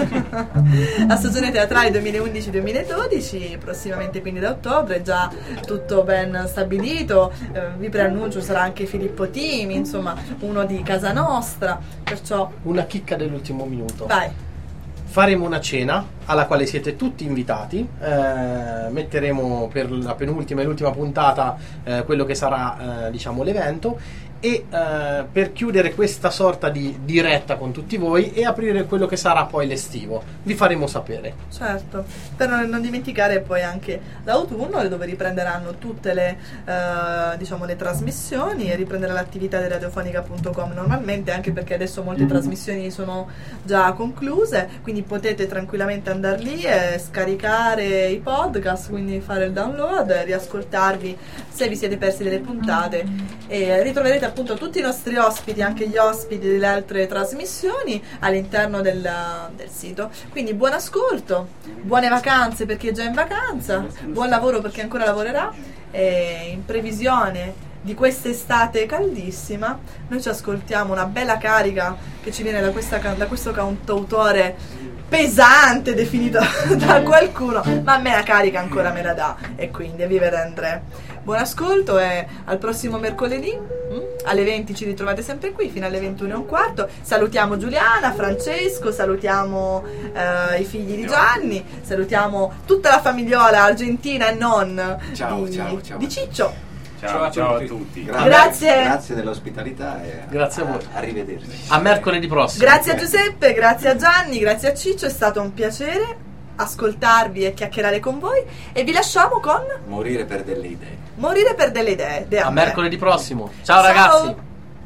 [SPEAKER 2] la stagione teatrale 2011-2012 prossimamente, quindi da ottobre, già tutto ben stabilito. Vi preannuncio, sarà anche Filippo Timi, insomma uno di casa nostra, perciò
[SPEAKER 3] una chicca dell'ultimo minuto.
[SPEAKER 2] Vai.
[SPEAKER 3] Faremo una cena alla quale siete tutti invitati, metteremo per la penultima e l'ultima puntata quello che sarà diciamo l'evento, e per chiudere questa sorta di diretta con tutti voi e aprire quello che sarà poi l'estivo vi faremo sapere.
[SPEAKER 2] Certo, per non dimenticare poi anche l'autunno, dove riprenderanno tutte le diciamo le trasmissioni, e riprenderà l'attività di radiofonica.com normalmente, anche perché adesso molte trasmissioni sono già concluse, quindi potete tranquillamente andare lì e scaricare i podcast, quindi fare il download e riascoltarvi se vi siete persi delle puntate, e ritroverete appunto tutti i nostri ospiti, anche gli ospiti delle altre trasmissioni all'interno del sito. Quindi buon ascolto, buone vacanze per chi è già in vacanza, buon lavoro per chi ancora lavorerà, e in previsione di quest'estate caldissima noi ci ascoltiamo una bella carica che ci viene da questo cantautore pesante, definito da qualcuno, ma a me la carica ancora me la dà, e quindi vive Andrea. Buon ascolto, e al prossimo mercoledì alle 20 ci ritrovate sempre qui fino alle 21:15. Salutiamo Giuliana, Francesco, salutiamo i figli di Gianni, salutiamo tutta la famigliola argentina e non di Ciccio.
[SPEAKER 8] Ciao a tutti.
[SPEAKER 2] Grazie
[SPEAKER 4] dell'ospitalità e
[SPEAKER 3] grazie a voi.
[SPEAKER 4] Arrivederci.
[SPEAKER 3] A mercoledì prossimo.
[SPEAKER 2] Grazie a Giuseppe, grazie a Gianni, grazie a Ciccio, è stato un piacere ascoltarvi e chiacchierare con voi, e vi lasciamo con
[SPEAKER 4] Morire per delle idee.
[SPEAKER 2] Morire per delle idee.
[SPEAKER 3] A mercoledì prossimo. Ciao ragazzi.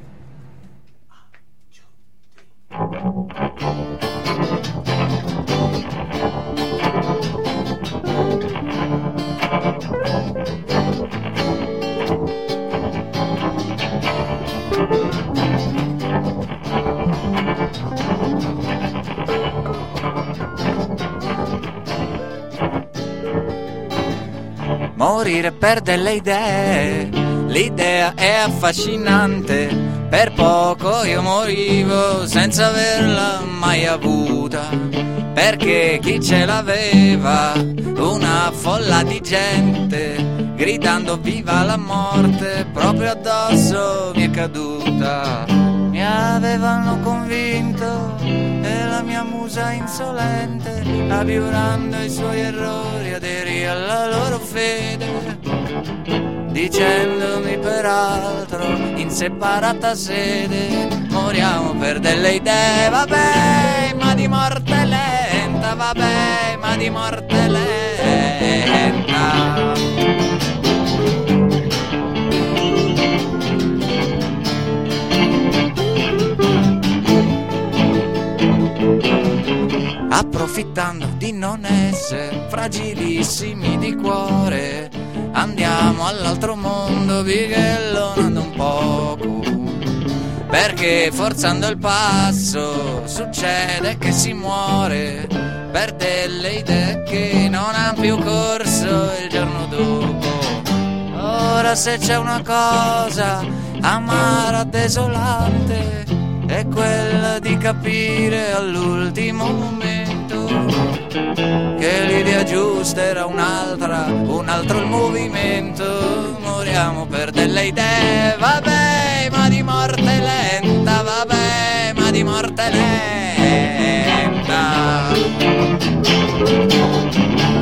[SPEAKER 1] Morire per delle idee, l'idea è affascinante, per poco io morivo senza averla mai avuta, perché chi ce l'aveva, una folla di gente, gridando viva la morte, proprio addosso mi è caduta. Mi avevano convinto, e la mia musa insolente, abiurando i suoi errori, aderì alla loro fede, dicendomi peraltro in separata sede: moriamo per delle idee, vabbè, ma di morte lenta, vabbè, ma di morte lenta. Approfittando di non essere fragilissimi di cuore, andiamo all'altro mondo bighellonando un poco, perché forzando il passo succede che si muore per delle idee che non hanno più corso il giorno dopo. Ora se c'è una cosa amara, desolante, è quella di capire all'ultimo momento che l'idea giusta era un'altra, un altro il movimento. Moriamo per delle idee, vabbè, ma di morte lenta, vabbè, ma di morte lenta.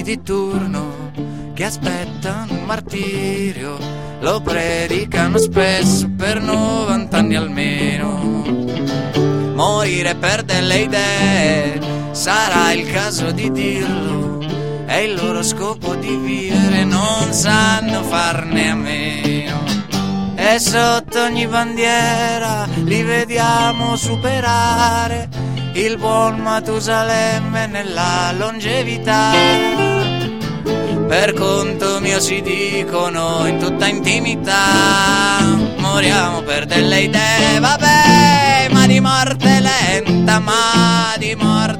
[SPEAKER 1] di turno che aspettano il martirio, lo predicano spesso per 90 anni almeno. Morire per delle idee sarà il caso di dirlo, è il loro scopo di vivere, non sanno farne a meno. E sotto ogni bandiera li vediamo superare il buon Matusalemme nella longevità. Per conto mio si dicono in tutta intimità, moriamo per delle idee, vabbè, ma di morte lenta, ma di morte